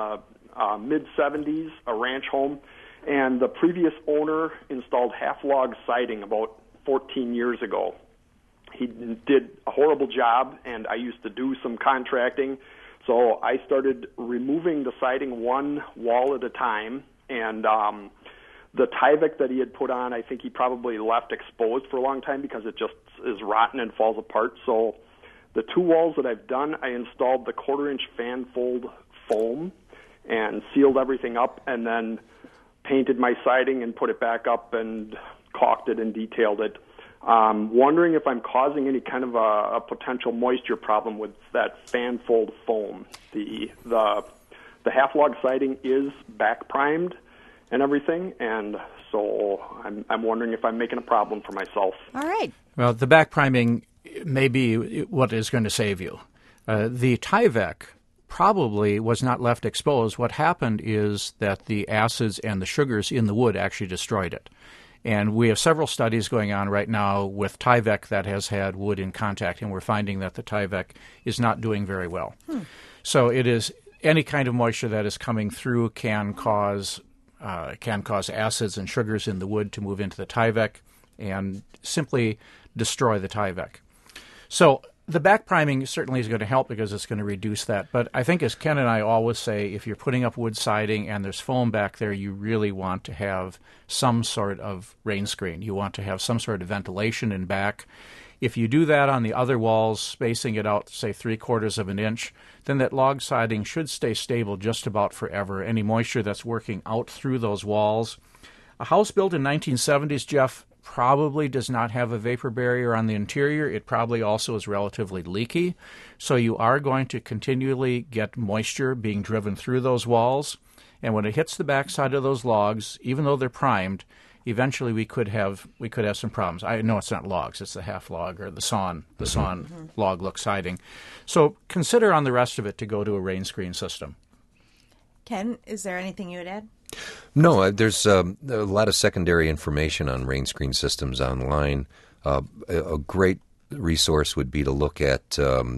mid-'70s, a ranch home, and the previous owner installed half-log siding about 14 years ago. He did a horrible job, and I used to do some contracting, so I started removing the siding one wall at a time, and the Tyvek that he had put on, I think he probably left exposed for a long time because it just is rotten and falls apart. So the two walls that I've done, I installed the 1/4-inch fan fold foam and sealed everything up, and then painted my siding and put it back up and caulked it and detailed it. Wondering if I'm causing any kind of a potential moisture problem with that fan fold foam. The half-log siding is back primed and everything, and so I'm wondering if I'm making a problem for myself. All right. Well, the back priming may be what is going to save you. The Tyvek probably was not left exposed. What happened is that the acids and the sugars in the wood actually destroyed it. And we have several studies going on right now with Tyvek that has had wood in contact, and we're finding that the Tyvek is not doing very well. So it is any kind of moisture that is coming through can cause acids and sugars in the wood to move into the Tyvek and simply destroy the Tyvek. So the back priming certainly is going to help because it's going to reduce that. But I think, as Ken and I always say, if you're putting up wood siding and there's foam back there, you really want to have some sort of rain screen. You want to have some sort of ventilation in back. If you do that on the other walls, spacing it out, say 3/4 of an inch, then that log siding should stay stable just about forever. Any moisture that's working out through those walls. A house built in 1970s, Jeff, probably does not have a vapor barrier on the interior. It probably also is relatively leaky. So you are going to continually get moisture being driven through those walls. And when it hits the backside of those logs, even though they're primed, eventually we could have some problems. I know it's not logs, it's the half log or the sawn log look siding. So consider on the rest of it to go to a rain screen system. Ken, is there anything you would add? No, there's a lot of secondary information on rain screen systems online. A great resource would be to look at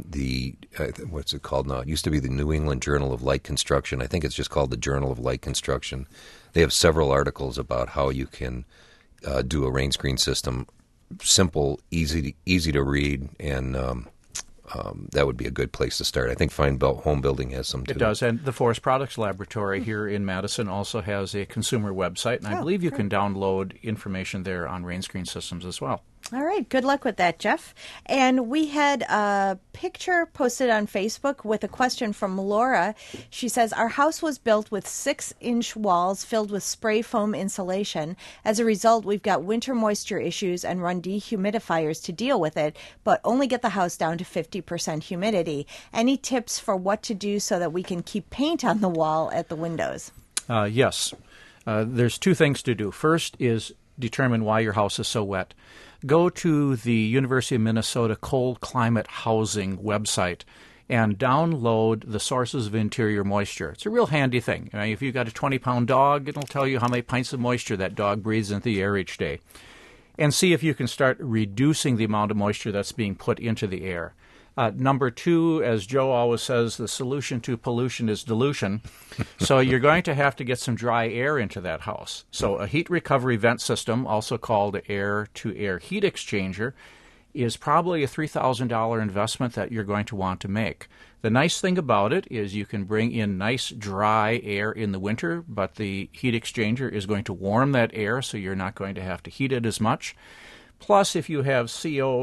what's it called now? It used to be the New England Journal of Light Construction. I think it's just called the Journal of Light Construction. They have several articles about how you can do a rain screen system. Simple, easy to read, and that would be a good place to start. I think Fine Home Building has some too. It does, and the Forest Products Laboratory here in Madison also has a consumer website, and I believe you can download information there on rain screen systems as well. All right. Good luck with that, Jeff. And we had a picture posted on Facebook with a question from Laura. She says, our house was built with 6-inch walls filled with spray foam insulation. As a result, we've got winter moisture issues and run dehumidifiers to deal with it, but only get the house down to 50% humidity. Any tips for what to do so that we can keep paint on the wall at the windows? Yes. There's two things to do. First is determine why your house is so wet. Go to the University of Minnesota Cold Climate Housing website and download the sources of interior moisture. It's a real handy thing. If you've got a 20-pound dog, it'll tell you how many pints of moisture that dog breathes into the air each day. And see if you can start reducing the amount of moisture that's being put into the air. Number two, as Joe always says, the solution to pollution is dilution. So you're going to have to get some dry air into that house. So a heat recovery vent system, also called air-to-air heat exchanger, is probably a $3,000 investment that you're going to want to make. The nice thing about it is you can bring in nice dry air in the winter, but the heat exchanger is going to warm that air, so you're not going to have to heat it as much. Plus, if you have CO,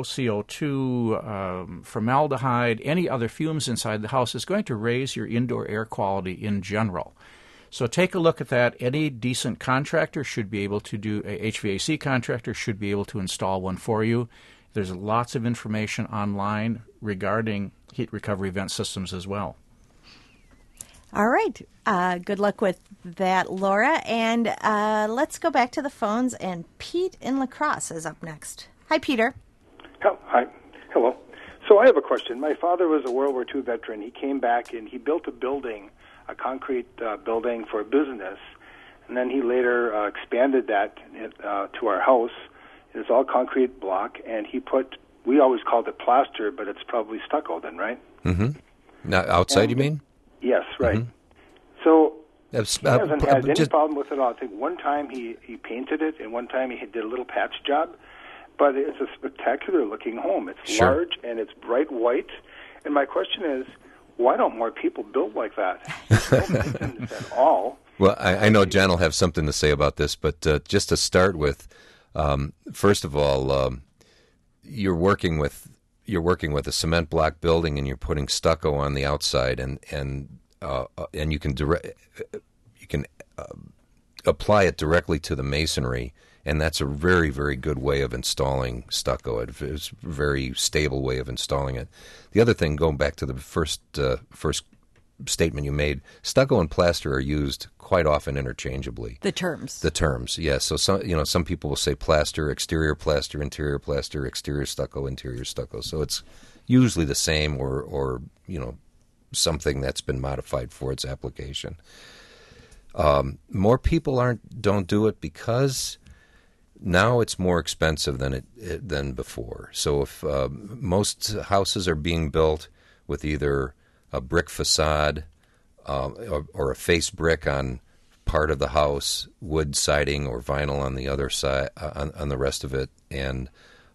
CO2, formaldehyde, any other fumes inside the house, it's going to raise your indoor air quality in general. So take a look at that. Any decent contractor should be able to do, a HVAC contractor should be able to install one for you. There's lots of information online regarding heat recovery vent systems as well. All right. Good luck with that, Laura. And let's go back to the phones. And Pete in La Crosse is up next. Hi, Peter. Hi. Hello. So I have a question. My father was a World War II veteran. He came back and he built a building a concrete building for a business, and then he later expanded that to our house. It's all concrete block, and we always called it plaster, but it's probably stucco then, right? Mm-hmm. Now, outside, you mean? Yes, right. Mm-hmm. So he hasn't had any problem with it at all. I think one time he painted it, and one time he did a little patch job, but it's a spectacular-looking home. It's large, and it's bright white. And my question is, why don't more people build like that? No maintenance at all. Well, I know Jan will have something to say about this, but just to start with, first of all, you're working with a cement block building, and you're putting stucco on the outside, and you can apply it directly to the masonry, and that's a very, very good way of installing stucco. It's a very stable way of installing it. The other thing, going back to the first statement you made, stucco and plaster are used quite often interchangeably. The terms, yes. So some people will say plaster, interior stucco, interior stucco. So it's usually the same, or something that's been modified for its application. More people don't do it because now it's more expensive than before. So if most houses are being built with either a brick facade or a face brick on part of the house, wood siding or vinyl on the other side, on the rest of it, and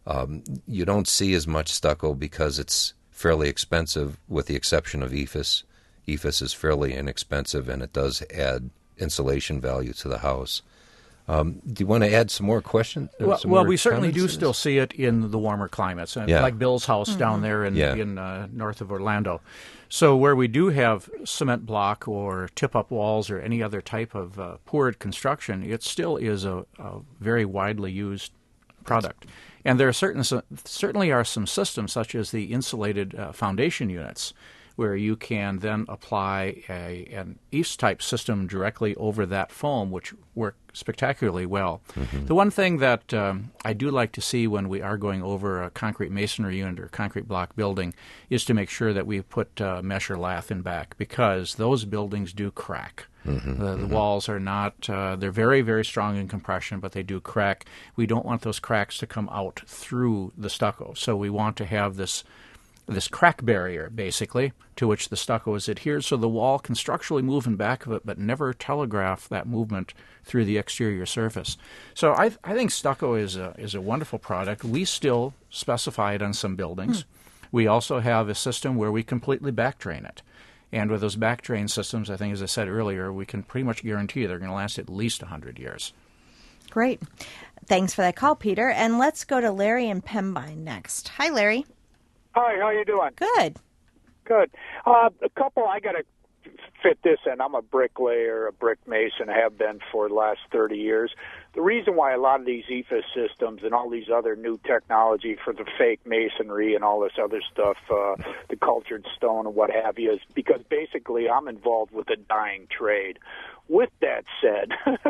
you don't see as much stucco because it's fairly expensive, with the exception of EIFS. EIFS is fairly inexpensive, and it does add insulation value to the house. Do you want to add some more questions? Well, we certainly do still see it in the warmer climates, like Bill's house down there in north of Orlando. So where we do have cement block or tip-up walls or any other type of poured construction, it still is a very widely used product. And there are certainly are some systems, such as the insulated foundation units, where you can then apply an EIFS-type system directly over that foam, which work spectacularly well. Mm-hmm. The one thing that I do like to see when we are going over a concrete masonry unit or concrete block building is to make sure that we put mesh or lath in back, because those buildings do crack. Mm-hmm. The walls are not, they're very, very strong in compression, but they do crack. We don't want those cracks to come out through the stucco, so we want to have this crack barrier, basically, to which the stucco is adhered, so the wall can structurally move in back of it, but never telegraph that movement through the exterior surface. So I think stucco is a wonderful product. We still specify it on some buildings. We also have a system where we completely backdrain it. And with those backdrain systems, I think, as I said earlier, we can pretty much guarantee they're going to last at least 100 years. Great. Thanks for that call, Peter. And let's go to Larry in Pembine next. Hi, Larry. Hi, how you doing? Good. Good. I got to fit this in. I'm a bricklayer, a brick mason, have been for the last 30 years. The reason why a lot of these EIFS systems and all these other new technology for the fake masonry and all this other stuff, the cultured stone and what have you, is because basically I'm involved with a dying trade. With that said,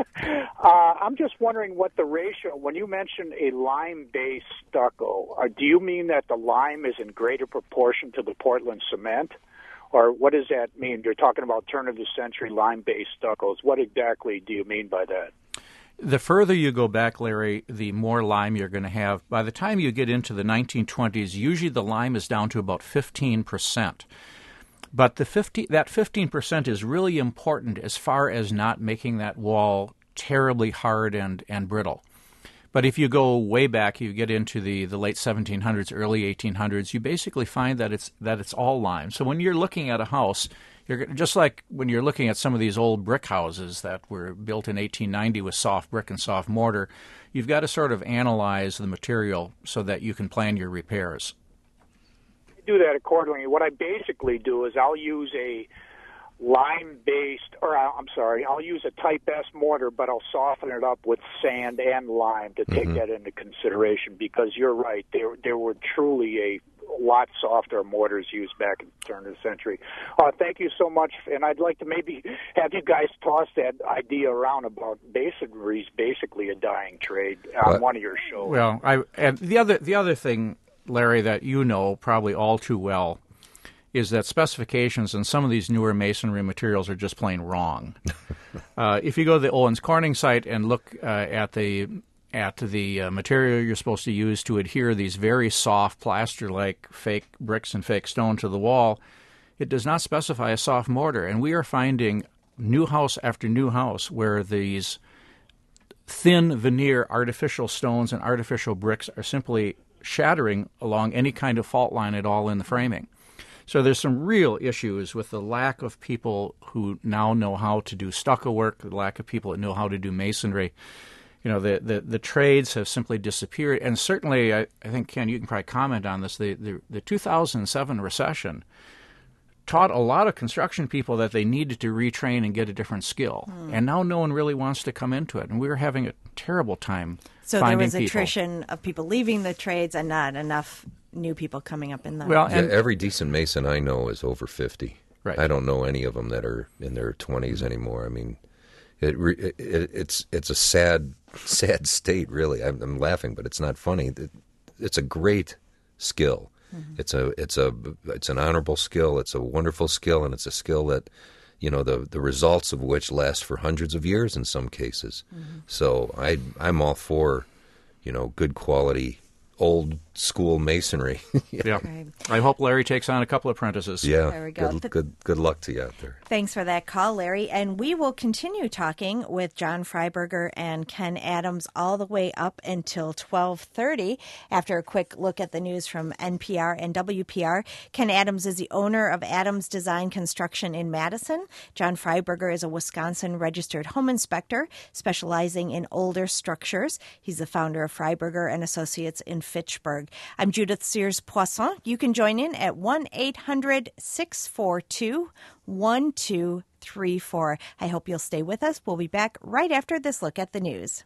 I'm just wondering what the ratio, when you mention a lime-based stucco, do you mean that the lime is in greater proportion to the Portland cement? Or what does that mean? You're talking about turn-of-the-century lime-based stuccos. What exactly do you mean by that? The further you go back, Larry, the more lime you're going to have. By the time you get into the 1920s, usually the lime is down to about 15%. But that 15% is really important as far as not making that wall terribly hard and brittle. But if you go way back, you get into the late 1700s, early 1800s, you basically find that it's all lime. So when you're looking at a house, you're just like when you're looking at some of these old brick houses that were built in 1890 with soft brick and soft mortar, you've got to sort of analyze the material so that you can plan your repairs. Do that accordingly. What I basically do is I'll use a I'll use a Type S mortar, but I'll soften it up with sand and lime to take that into consideration, because you're right, there were truly a lot softer mortars used back at the turn of the century. Thank you so much, and I'd like to maybe have you guys toss that idea around about masonry's basically a dying trade on one of your shows. Well, and the other thing, Larry, that you know probably all too well is that specifications in some of these newer masonry materials are just plain wrong. If you go to the Owens Corning site and look at the material you're supposed to use to adhere these very soft plaster-like fake bricks and fake stone to the wall, it does not specify a soft mortar. And we are finding new house after new house where these thin veneer artificial stones and artificial bricks are simply shattering along any kind of fault line at all in the framing. So there's some real issues with the lack of people who now know how to do stucco work, the lack of people that know how to do masonry. You know, the trades have simply disappeared. And certainly, I think, Ken, you can probably comment on this, the 2007 recession taught a lot of construction people that they needed to retrain and get a different skill. And now no one really wants to come into it. And we were having a terrible time finding people. So there was attrition of people leaving the trades and not enough new people coming up in them. Well, and every decent mason I know is over 50. Right. I don't know any of them that are in their 20s anymore. I mean, it's a sad state, really. I'm laughing, but it's not funny. It's a great skill. Mm-hmm. It's an honorable skill. It's a wonderful skill, and it's a skill that, you know, the results of which last for hundreds of years in some cases. Mm-hmm. So I'm all for, you know, good quality old school masonry. Yeah. Right. I hope Larry takes on a couple of apprentices. Yeah. There we go. Good luck to you out there. Thanks for that call, Larry. And we will continue talking with John Freiberger and Ken Adams all the way up until 12:30. After a quick look at the news from NPR and WPR, Ken Adams is the owner of Adams Design Construction in Madison. John Freiberger is a Wisconsin registered home inspector specializing in older structures. He's the founder of Freiberger and Associates in Fitchburg. I'm Judith Sears-Poisson. You can join in at 1-800-642-1234. I hope you'll stay with us. We'll be back right after this look at the news.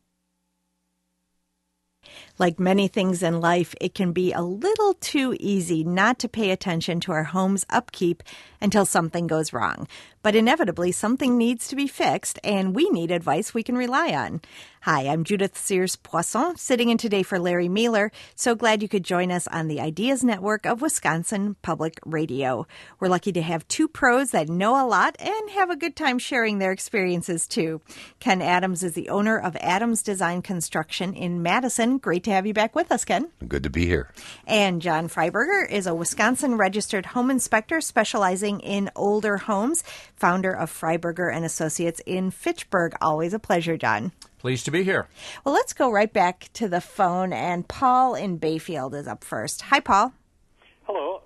Like many things in life, it can be a little too easy not to pay attention to our home's upkeep until something goes wrong. But inevitably, something needs to be fixed, and we need advice we can rely on. Hi, I'm Judith Sears-Poisson, sitting in today for Larry Mueller. So glad you could join us on the Ideas Network of Wisconsin Public Radio. We're lucky to have two pros that know a lot and have a good time sharing their experiences, too. Ken Adams is the owner of Adams Design Construction in Madison. Great to have you back with us, Ken. Good to be here. And John Freiberger is a Wisconsin registered home inspector specializing in older homes, founder of Freiberger and Associates in Fitchburg. Always a pleasure, John. Pleased to be here. Well, let's go right back to the phone, and Paul in Bayfield is up first. Hi, Paul. Hello.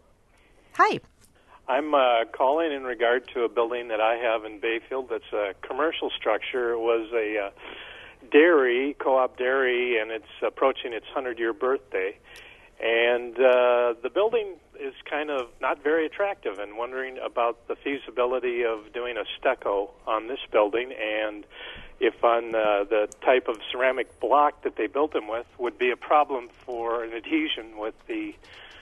Hi. I'm calling in regard to a building that I have in Bayfield that's a commercial structure. It was a dairy, co-op dairy, and it's approaching its 100-year birthday. And the building is kind of not very attractive, and wondering about the feasibility of doing a stucco on this building, and if on the type of ceramic block that they built them with would be a problem for an adhesion with the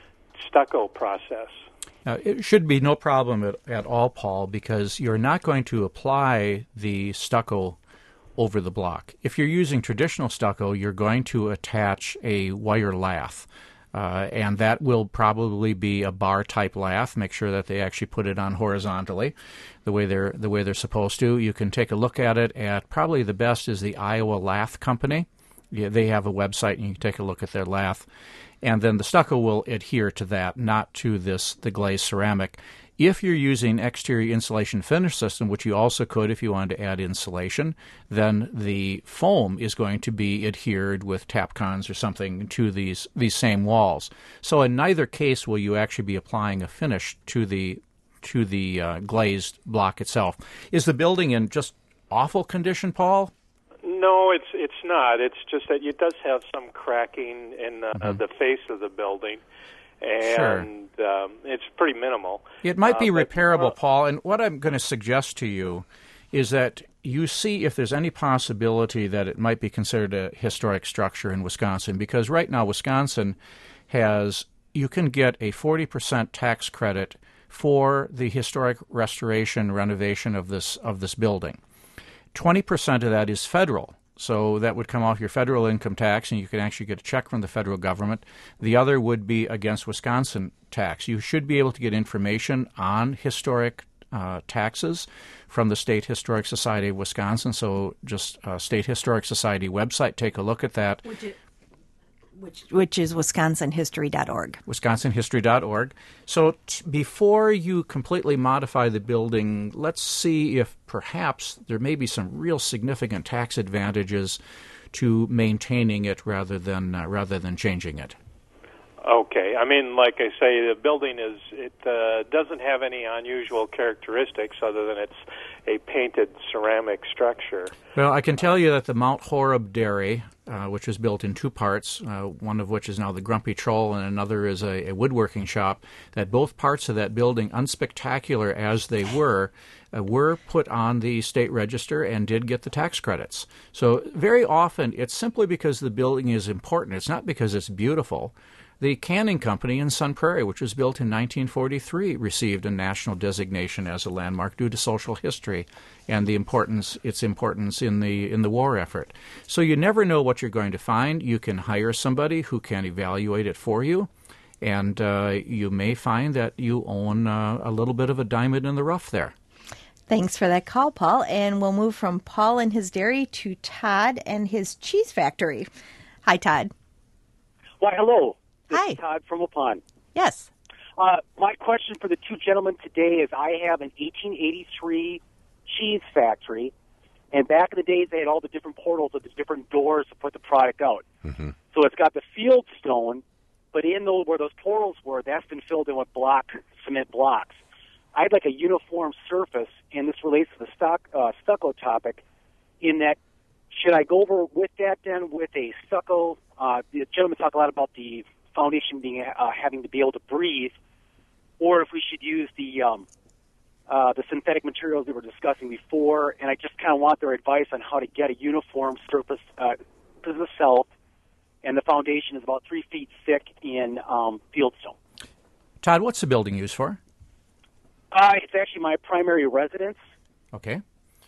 stucco process. It should be no problem at all, Paul, because you're not going to apply the stucco over the block. If you're using traditional stucco, you're going to attach a wire lath. And that will probably be a bar-type lath. Make sure that they actually put it on horizontally, the way they're supposed to. You can take a look at it at probably the best is the Iowa Lath Company. Yeah, they have a website, and you can take a look at their lath. And then the stucco will adhere to that, not to the glazed ceramic. If you're using exterior insulation finish system, which you also could if you wanted to add insulation, then the foam is going to be adhered with Tapcons or something to these same walls. So in neither case will you actually be applying a finish to the glazed block itself. Is the building in just awful condition, Paul? No, it's not. It's just that it does have some cracking in the face of the building. And it's pretty minimal. It might be repairable, Paul, and what I'm going to suggest to you is that you see if there's any possibility that it might be considered a historic structure in Wisconsin, because right now Wisconsin you can get a 40% tax credit for the historic restoration, renovation of this building. 20% of that is federal. So that would come off your federal income tax, and you can actually get a check from the federal government. The other would be against Wisconsin tax. You should be able to get information on historic taxes from the State Historic Society of Wisconsin. So just State Historic Society website, take a look at that. Which is wisconsinhistory.org. Wisconsinhistory.org. So before you completely modify the building, let's see if perhaps there may be some real significant tax advantages to maintaining it rather than changing it. Okay. I mean, like I say, the building doesn't have any unusual characteristics other than it's a painted ceramic structure. Well, I can tell you that the Mount Horeb Dairy, which was built in two parts, one of which is now the Grumpy Troll and another is a woodworking shop, that both parts of that building, unspectacular as they were put on the state register and did get the tax credits. So very often it's simply because the building is important. It's not because it's beautiful. The Canning Company in Sun Prairie, which was built in 1943, received a national designation as a landmark due to social history and its importance in the war effort. So you never know what you're going to find. You can hire somebody who can evaluate it for you, and you may find that you own a little bit of a diamond in the rough there. Thanks for that call, Paul. And we'll move from Paul and his dairy to Todd and his cheese factory. Hi, Todd. Why, hello. Hi. This is Todd from LaPon. Yes. My question for the two gentlemen today is I have an 1883 cheese factory, and back in the days they had all the different portals with the different doors to put the product out. Mm-hmm. So it's got the field stone, but where those portals were, that's been filled in with cement blocks. I'd like a uniform surface, and this relates to the stucco topic, in that should I go over with that then with a stucco? The gentleman talked a lot about the foundation being having to be able to breathe, or if we should use the synthetic materials we were discussing before. And I just kind of want their advice on how to get a uniform surface to the south, and the foundation is about 3 feet thick in fieldstone. Todd, what's the building used for? It's actually my primary residence. Okay.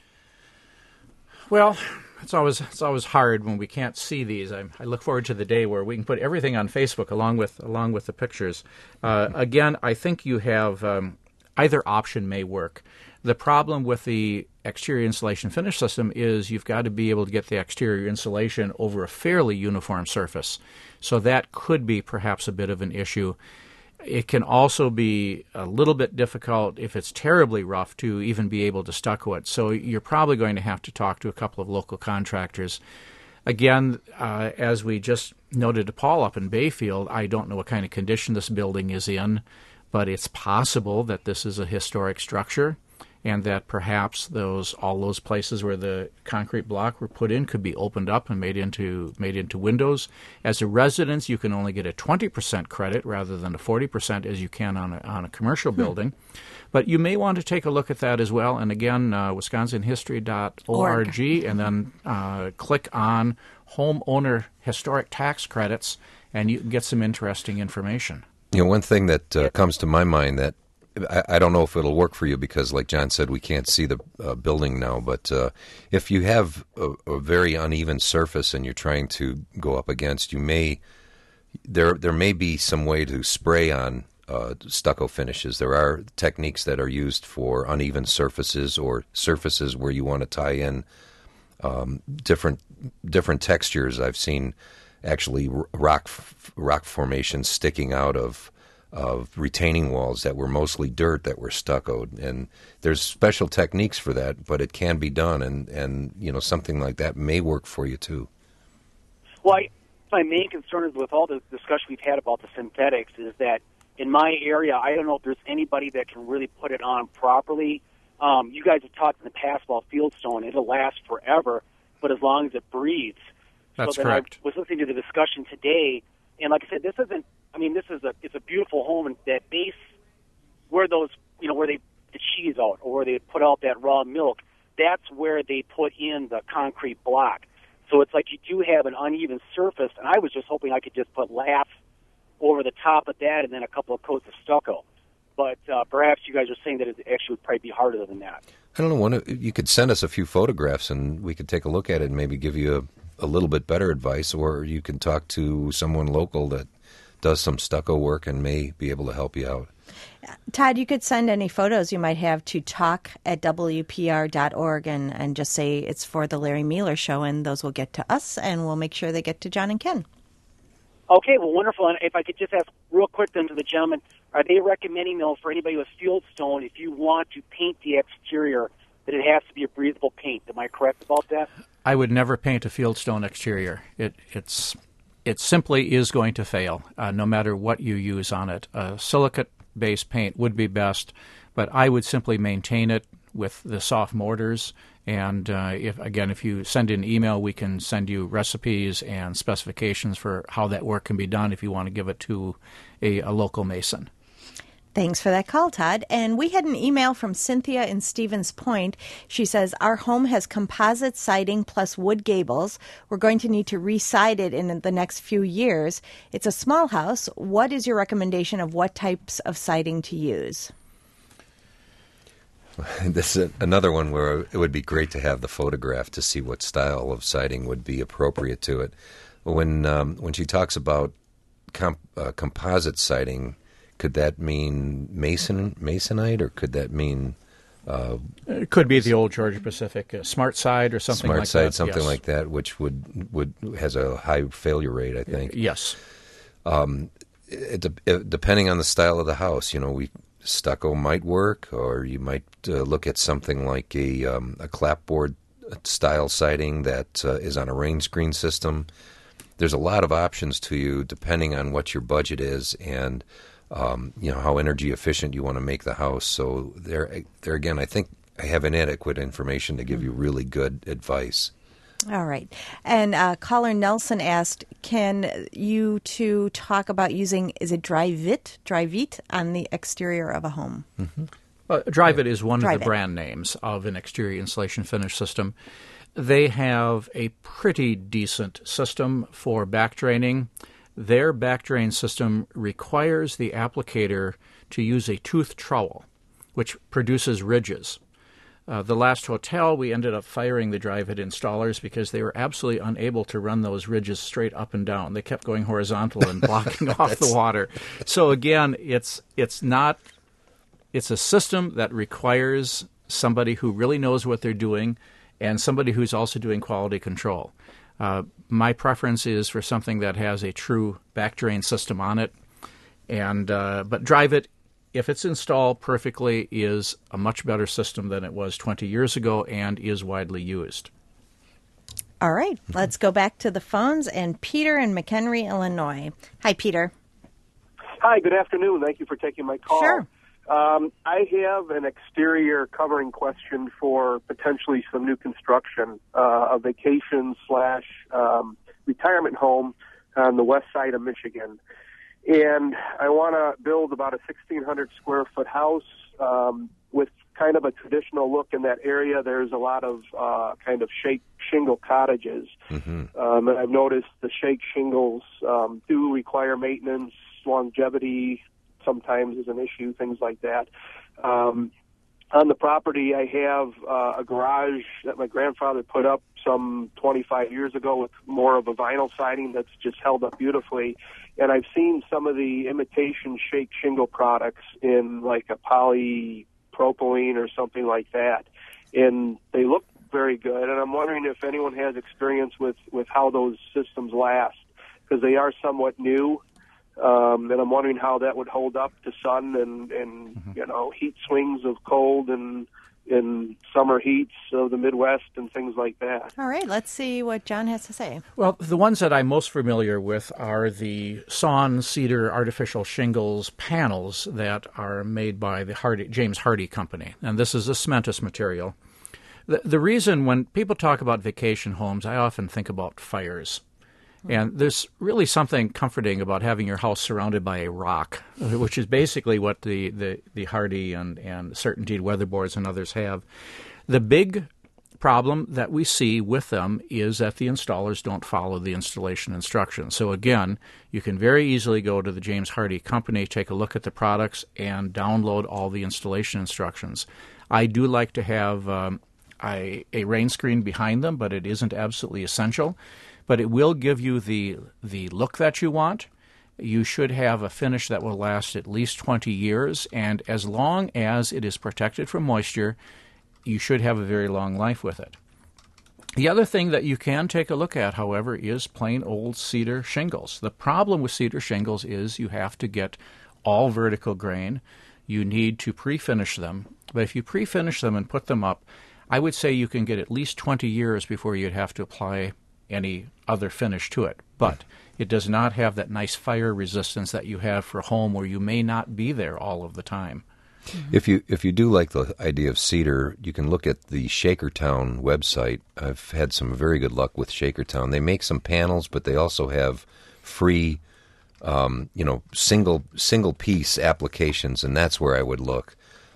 Well, it's always hard when we can't see these. I look forward to the day where we can put everything on Facebook along with the pictures. Again, I think you have either option may work. The problem with the exterior insulation finish system is you've got to be able to get the exterior insulation over a fairly uniform surface. So that could be perhaps a bit of an issue. It can also be a little bit difficult if it's terribly rough to even be able to stucco it. So you're probably going to have to talk to a couple of local contractors. Again, as we just noted to Paul up in Bayfield, I don't know what kind of condition this building is in, but it's possible that this is a historic structure and that perhaps all those places where the concrete block were put in could be opened up and made into windows. As a residence, you can only get a 20% credit rather than a 40% as you can on a commercial building. But you may want to take a look at that as well. And again, wisconsinhistory.org, and then click on homeowner historic tax credits, and you can get some interesting information. You know, one thing that comes to my mind that I don't know if it'll work for you because, like John said, we can't see the building now. But if you have a very uneven surface and you're trying to go up against, there may be some way to spray on stucco finishes. There are techniques that are used for uneven surfaces or surfaces where you want to tie in different textures. I've seen actually rock formations sticking out of retaining walls that were mostly dirt that were stuccoed, and there's special techniques for that, but it can be done, and you know, something like that may work for you too. Well, my main concern is with all the discussion we've had about the synthetics is that in my area, I don't know if there's anybody that can really put it on properly. You guys have talked in the past about fieldstone; it'll last forever, but as long as it breathes. That's so correct. I was listening to the discussion today, and like I said, it's a beautiful home, and that base where the cheese out, or where they put out that raw milk, that's where they put in the concrete block. So it's like you do have an uneven surface, and I was just hoping I could just put lath over the top of that and then a couple of coats of stucco. but perhaps you guys are saying that it actually would probably be harder than that. I don't know. You could send us a few photographs, and we could take a look at it and maybe give you a little bit better advice, or you can talk to someone local that does some stucco work and may be able to help you out. Todd, you could send any photos you might have to talk@wpr.org and just say it's for the Larry Mueller Show, and those will get to us, and we'll make sure they get to John and Ken. Okay, well, wonderful. And if I could just ask real quick then to the gentleman, are they recommending, though, for anybody with Fieldstone, if you want to paint the exterior, that it has to be a breathable paint? Am I correct about that? I would never paint a Fieldstone exterior. It simply is going to fail, no matter what you use on it. Silicate-based paint would be best, but I would simply maintain it with the soft mortars. And if you send an email, we can send you recipes and specifications for how that work can be done if you want to give it to a local mason. Thanks for that call, Todd. And we had an email from Cynthia in Stevens Point. She says, our home has composite siding plus wood gables. We're going to need to re-side it in the next few years. It's a small house. What is your recommendation of what types of siding to use? This is another one where it would be great to have the photograph to see what style of siding would be appropriate to it. When she talks about composite siding, could that mean masonite, or could that mean? It could be the old Georgia Pacific Smart Side or something like that. Smart Side, something like that, which would has a high failure rate, I think. Yes. Depending on the style of the house, stucco might work, or you might look at something like a clapboard style siding that is on a rain screen system. There's a lot of options to you depending on what your budget is and how energy efficient you want to make the house. So there again, I think I have inadequate information to give you really good advice. All right. And caller Nelson asked, can you two talk about using, is it Dryvit on the exterior of a home? Mm-hmm. Dryvit is one of the brand names of an exterior insulation finish system. They have a pretty decent system for back draining. Their back drain system requires the applicator to use a tooth trowel, which produces ridges. The last hotel, we ended up firing the Dryvit installers because they were absolutely unable to run those ridges straight up and down. They kept going horizontal and blocking off the water. So again, it's a system that requires somebody who really knows what they're doing and somebody who's also doing quality control. My preference is for something that has a true back drain system on it, but Dryvit, if it's installed perfectly, is a much better system than it was 20 years ago and is widely used. All right, let's go back to the phones. And Peter in McHenry, Illinois. Hi, Peter. Hi, good afternoon. Thank you for taking my call. Sure. I have an exterior covering question for potentially some new construction, a vacation / retirement home on the west side of Michigan. And I want to build about a 1,600 square foot house with kind of a traditional look in that area. There's a lot of kind of shake shingle cottages. Mm-hmm. And I've noticed the shake shingles do require maintenance, longevity sometimes is an issue, things like that. On the property, I have a garage that my grandfather put up some 25 years ago with more of a vinyl siding that's just held up beautifully. And I've seen some of the imitation shake shingle products in like a polypropylene or something like that. And they look very good. And I'm wondering if anyone has experience with how those systems last, because they are somewhat new. And I'm wondering how that would hold up to sun and heat swings of cold and in summer heats of the Midwest and things like that. All right, let's see what John has to say. Well, the ones that I'm most familiar with are the sawn cedar artificial shingles panels that are made by the James Hardie Company, and this is a cementous material. The reason when people talk about vacation homes, I often think about fires. And there's really something comforting about having your house surrounded by a rock, which is basically what the Hardie and Certainty weatherboards and others have. The big problem that we see with them is that the installers don't follow the installation instructions. So again, you can very easily go to the James Hardie Company, take a look at the products, and download all the installation instructions. I do like to have a rain screen behind them, but it isn't absolutely essential. But it will give you the look that you want. You should have a finish that will last at least 20 years, and as long as it is protected from moisture, you should have a very long life with it. The other thing that you can take a look at, however, is plain old cedar shingles. The problem with cedar shingles is you have to get all vertical grain. You need to pre-finish them. But if you pre-finish them and put them up, I would say you can get at least 20 years before you'd have to apply any other finish to it. But it does not have that nice fire resistance that you have for a home where you may not be there all of the time. If you do like the idea of cedar, you can look at the Shakertown website. I've had some very good luck with Shakertown. They make some panels, but they also have free, single piece applications, and that's where I would look.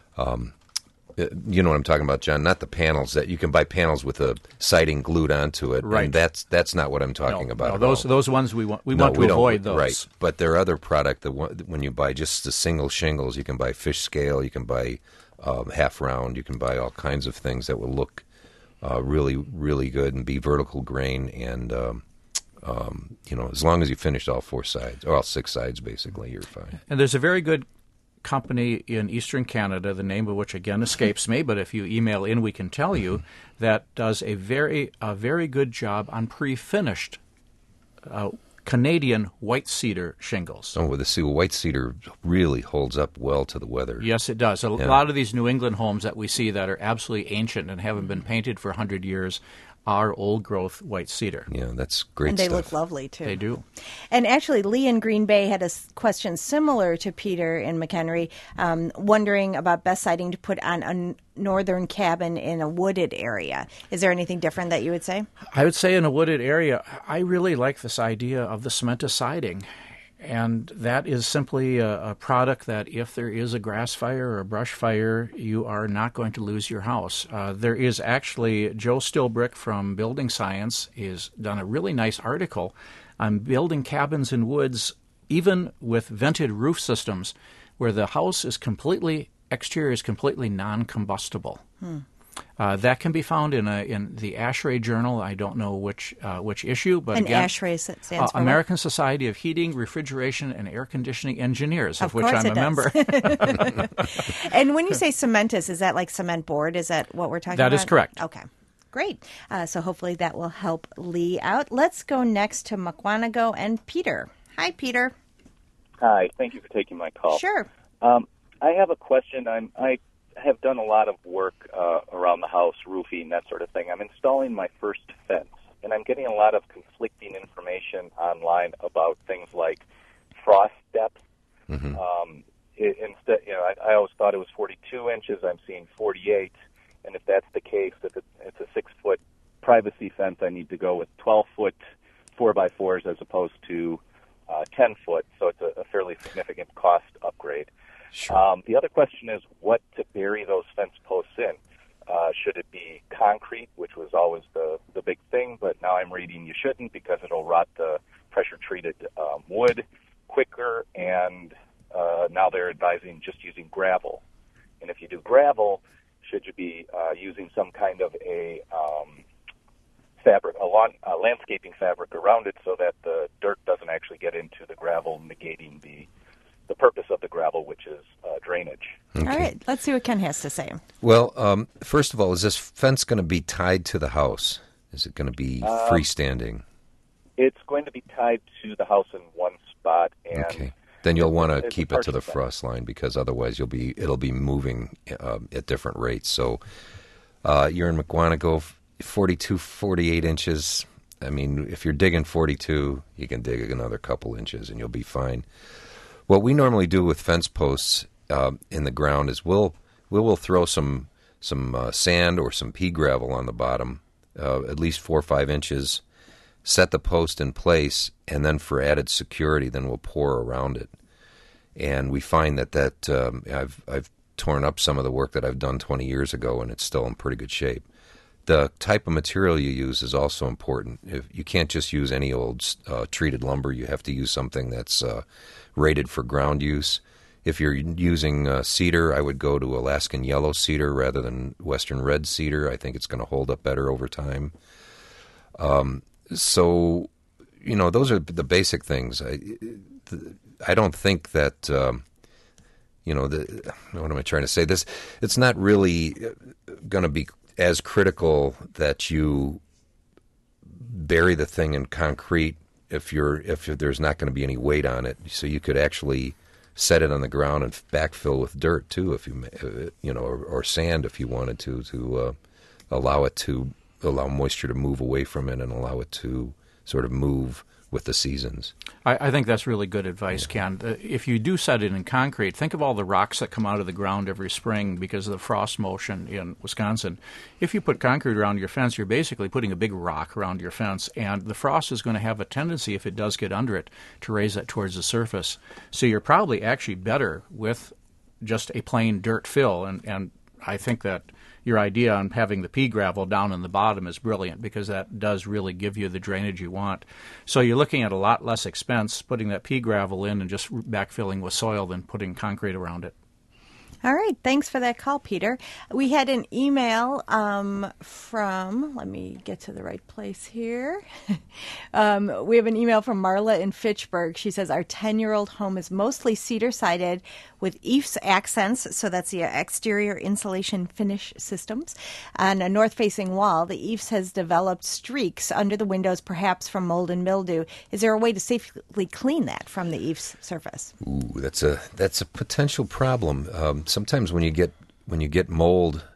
You know what I'm talking about, John? Not the panels that you can buy panels with a siding glued onto it. Right. And that's not what I'm talking about. No, those ones we want to avoid those. Right. But there are other product that when you buy just the single shingles, you can buy fish scale, you can buy half round, you can buy all kinds of things that will look really, really good and be vertical grain. And as long as you finish all 4 sides or all 6 sides, basically, you're fine. And there's a very good company in eastern Canada, the name of which again escapes me, but if you email in, we can tell you, that does a very good job on pre-finished Canadian white cedar shingles. Oh, the white cedar really holds up well to the weather. Yes, it does. A lot of these New England homes that we see that are absolutely ancient and haven't been painted for 100 years are old-growth white cedar. Yeah, that's great and they stuff. look lovely, too. They do. And actually, Lee in Green Bay had a question similar to Peter in McHenry, wondering about best siding to put on a northern cabin in a wooded area. Is there anything different that you would say? I would say in a wooded area, I really like this idea of the cementous siding. And that is simply a product that if there is a grass fire or a brush fire, you are not going to lose your house. There is actually, Joe Stillbrick from Building Science has done a really nice article on building cabins in woods, even with vented roof systems, where the house is exterior is completely non-combustible. That can be found in the ASHRAE Journal. I don't know which issue, but and again, ASHRAE stands for American Society of Heating, Refrigeration, and Air Conditioning Engineers, of which I'm a member. And when you say cementous, is that like cement board? Is that what we're talking about? That is correct. Okay. Great. So hopefully that will help Lee out. Let's go next to Mukwonago and Peter. Hi, Peter. Hi. Thank you for taking my call. Sure. I have a question. I have done a lot of work around the house, roofing, that sort of thing. I'm installing my first fence, and I'm getting a lot of conflicting information online about things like frost depth. Mm-hmm. I always thought it was 42 inches. I'm seeing 48, and if that's the case, if it's a 6-foot privacy fence, I need to go with 12-foot 4x4s as opposed to 10-foot, so it's a fairly significant cost upgrade. Sure. The other question is what to bury those fence posts in. Should it be concrete, which was always the big thing, but now I'm reading you shouldn't because it'll rot the pressure-treated wood quicker, and now they're advising just using gravel. And if you do gravel, should you be using some kind of a fabric, a landscaping fabric around it so that the dirt doesn't actually get into the gravel, negating the purpose of the gravel, which is drainage. Okay. All right, let's see what Ken has to say. Well, first of all, is this fence going to be tied to the house? Is it going to be freestanding? It's going to be tied to the house in one spot. And okay. Then you'll want to keep it to the frost line because otherwise it'll be moving at different rates. So you're in Mukwonago, 42, 48 inches. I mean, if you're digging 42, you can dig another couple inches and you'll be fine. What we normally do with fence posts in the ground is we'll throw some sand or some pea gravel on the bottom, at least 4 or 5 inches, set the post in place, and then for added security, then we'll pour around it. And we find that I've torn up some of the work that I've done 20 years ago, and it's still in pretty good shape. The type of material you use is also important. If you can't just use any old treated lumber. You have to use something that's rated for ground use. If you're using cedar, I would go to Alaskan yellow cedar rather than Western red cedar. I think it's going to hold up better over time. So, those are the basic things. I don't think that, what am I trying to say? It's not really going to be as critical that you bury the thing in concrete if there's not going to be any weight on it. So you could actually set it on the ground and backfill with dirt too, if or sand if you wanted to allow moisture to move away from it and allow it to sort of move with the seasons. I think that's really good advice, Ken. If you do set it in concrete, think of all the rocks that come out of the ground every spring because of the frost motion in Wisconsin. If you put concrete around your fence, you're basically putting a big rock around your fence, and the frost is going to have a tendency, if it does get under it, to raise that towards the surface. So you're probably actually better with just a plain dirt fill, and I think that your idea on having the pea gravel down in the bottom is brilliant because that does really give you the drainage you want. So you're looking at a lot less expense putting that pea gravel in and just backfilling with soil than putting concrete around it. All right. Thanks for that call, Peter. We had an email from, let me get to the right place here. We have an email from Marla in Fitchburg. She says, our 10-year-old home is mostly cedar-sided with eaves accents, so that's the exterior insulation finish systems. On a north-facing wall, the eaves has developed streaks under the windows, perhaps from mold and mildew. Is there a way to safely clean that from the eaves surface? Ooh, that's a potential problem. Sometimes when you get mold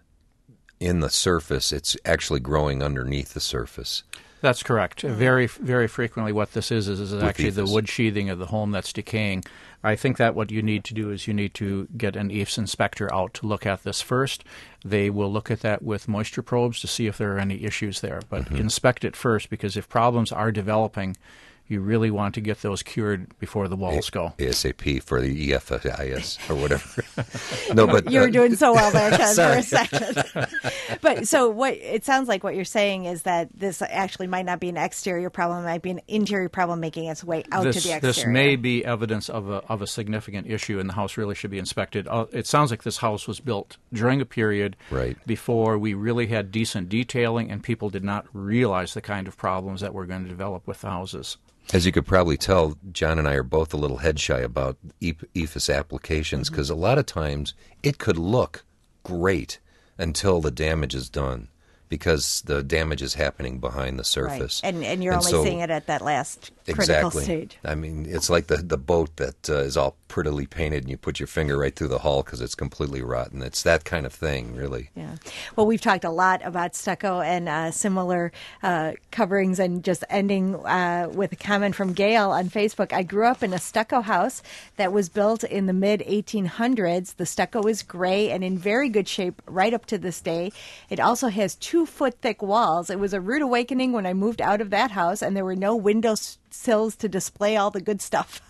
in the surface, it's actually growing underneath the surface. That's correct. Very, very frequently what this is actually the wood sheathing of the home that's decaying. I think that what you need to do is you need to get an eaves inspector out to look at this first. They will look at that with moisture probes to see if there are any issues there. But inspect it first, because if problems are developing, you really want to get those cured before the walls go. ASAP for the EFIS or whatever. No, but you were doing so well there, Ken, for a second. But so what it sounds like what you're saying is that this actually might not be an exterior problem; it might be an interior problem making its way out to the exterior. This may be evidence of a significant issue, and the house really should be inspected. It sounds like this house was built during a period before we really had decent detailing, and people did not realize the kind of problems that were going to develop with the houses. As you could probably tell, John and I are both a little head shy about EFIS applications because a lot of times it could look great until the damage is done, because the damage is happening behind the surface. Right. And you're only seeing it at that last critical stage. I mean, it's like the boat that is all prettily painted and you put your finger right through the hull because it's completely rotten. It's that kind of thing, really. Yeah. Well, we've talked a lot about stucco and similar coverings, and just ending with a comment from Gail on Facebook. I grew up in a stucco house that was built in the mid-1800s. The stucco is gray and in very good shape right up to this day. It also has 2-foot thick walls. It was a rude awakening when I moved out of that house, and there were no windowsills to display all the good stuff.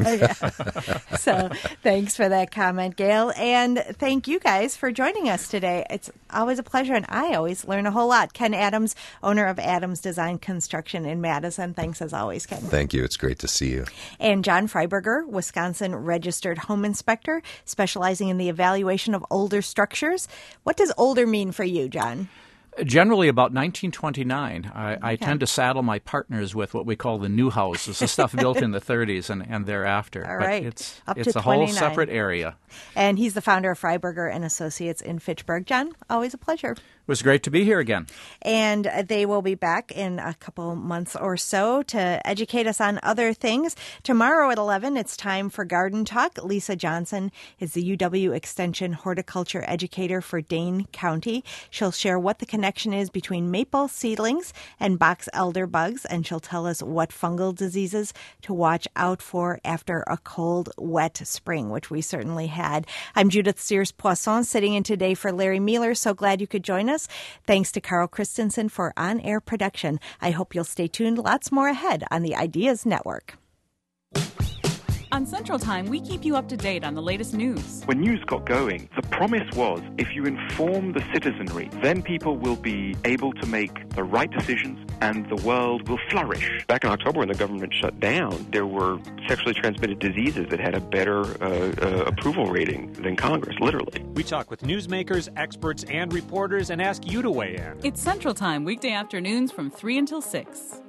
So thanks for that comment, Gail. And thank you guys for joining us today. It's always a pleasure, and I always learn a whole lot. Ken Adams, owner of Adams Design Construction in Madison. Thanks as always, Ken. Thank you. It's great to see you. And John Freiberger, Wisconsin registered home inspector, specializing in the evaluation of older structures. What does older mean for you, John? Generally about 1929. I tend to saddle my partners with what we call the new houses, the stuff built in the 30s and thereafter. All right. But it's a whole separate area. And he's the founder of Freiberger and Associates in Fitchburg. John, always a pleasure. It was great to be here again. And they will be back in a couple months or so to educate us on other things. Tomorrow at 11, it's time for Garden Talk. Lisa Johnson is the UW Extension horticulture educator for Dane County. She'll share what the connection is between maple seedlings and box elder bugs, and she'll tell us what fungal diseases to watch out for after a cold, wet spring, which we certainly had. I'm Judith Sears-Poisson, sitting in today for Larry Mueller. So glad you could join us. Thanks to Carl Christensen for on-air production. I hope you'll stay tuned. Lots more ahead on the Ideas Network. On Central Time, we keep you up to date on the latest news. When news got going, the promise was if you inform the citizenry, then people will be able to make the right decisions and the world will flourish. Back in October when the government shut down, there were sexually transmitted diseases that had a better approval rating than Congress, literally. We talk with newsmakers, experts, and reporters and ask you to weigh in. It's Central Time, weekday afternoons from 3 until 6.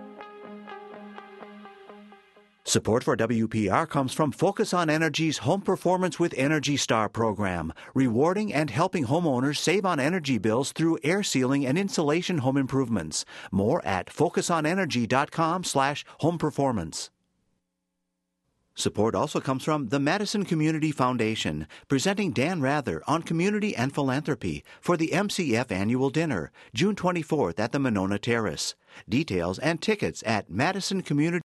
Support for WPR comes from Focus on Energy's Home Performance with Energy Star program, rewarding and helping homeowners save on energy bills through air sealing and insulation home improvements. More at focusonenergy.com/homeperformance. Support also comes from the Madison Community Foundation, presenting Dan Rather on community and philanthropy for the MCF Annual Dinner, June 24th at the Monona Terrace. Details and tickets at Madison Community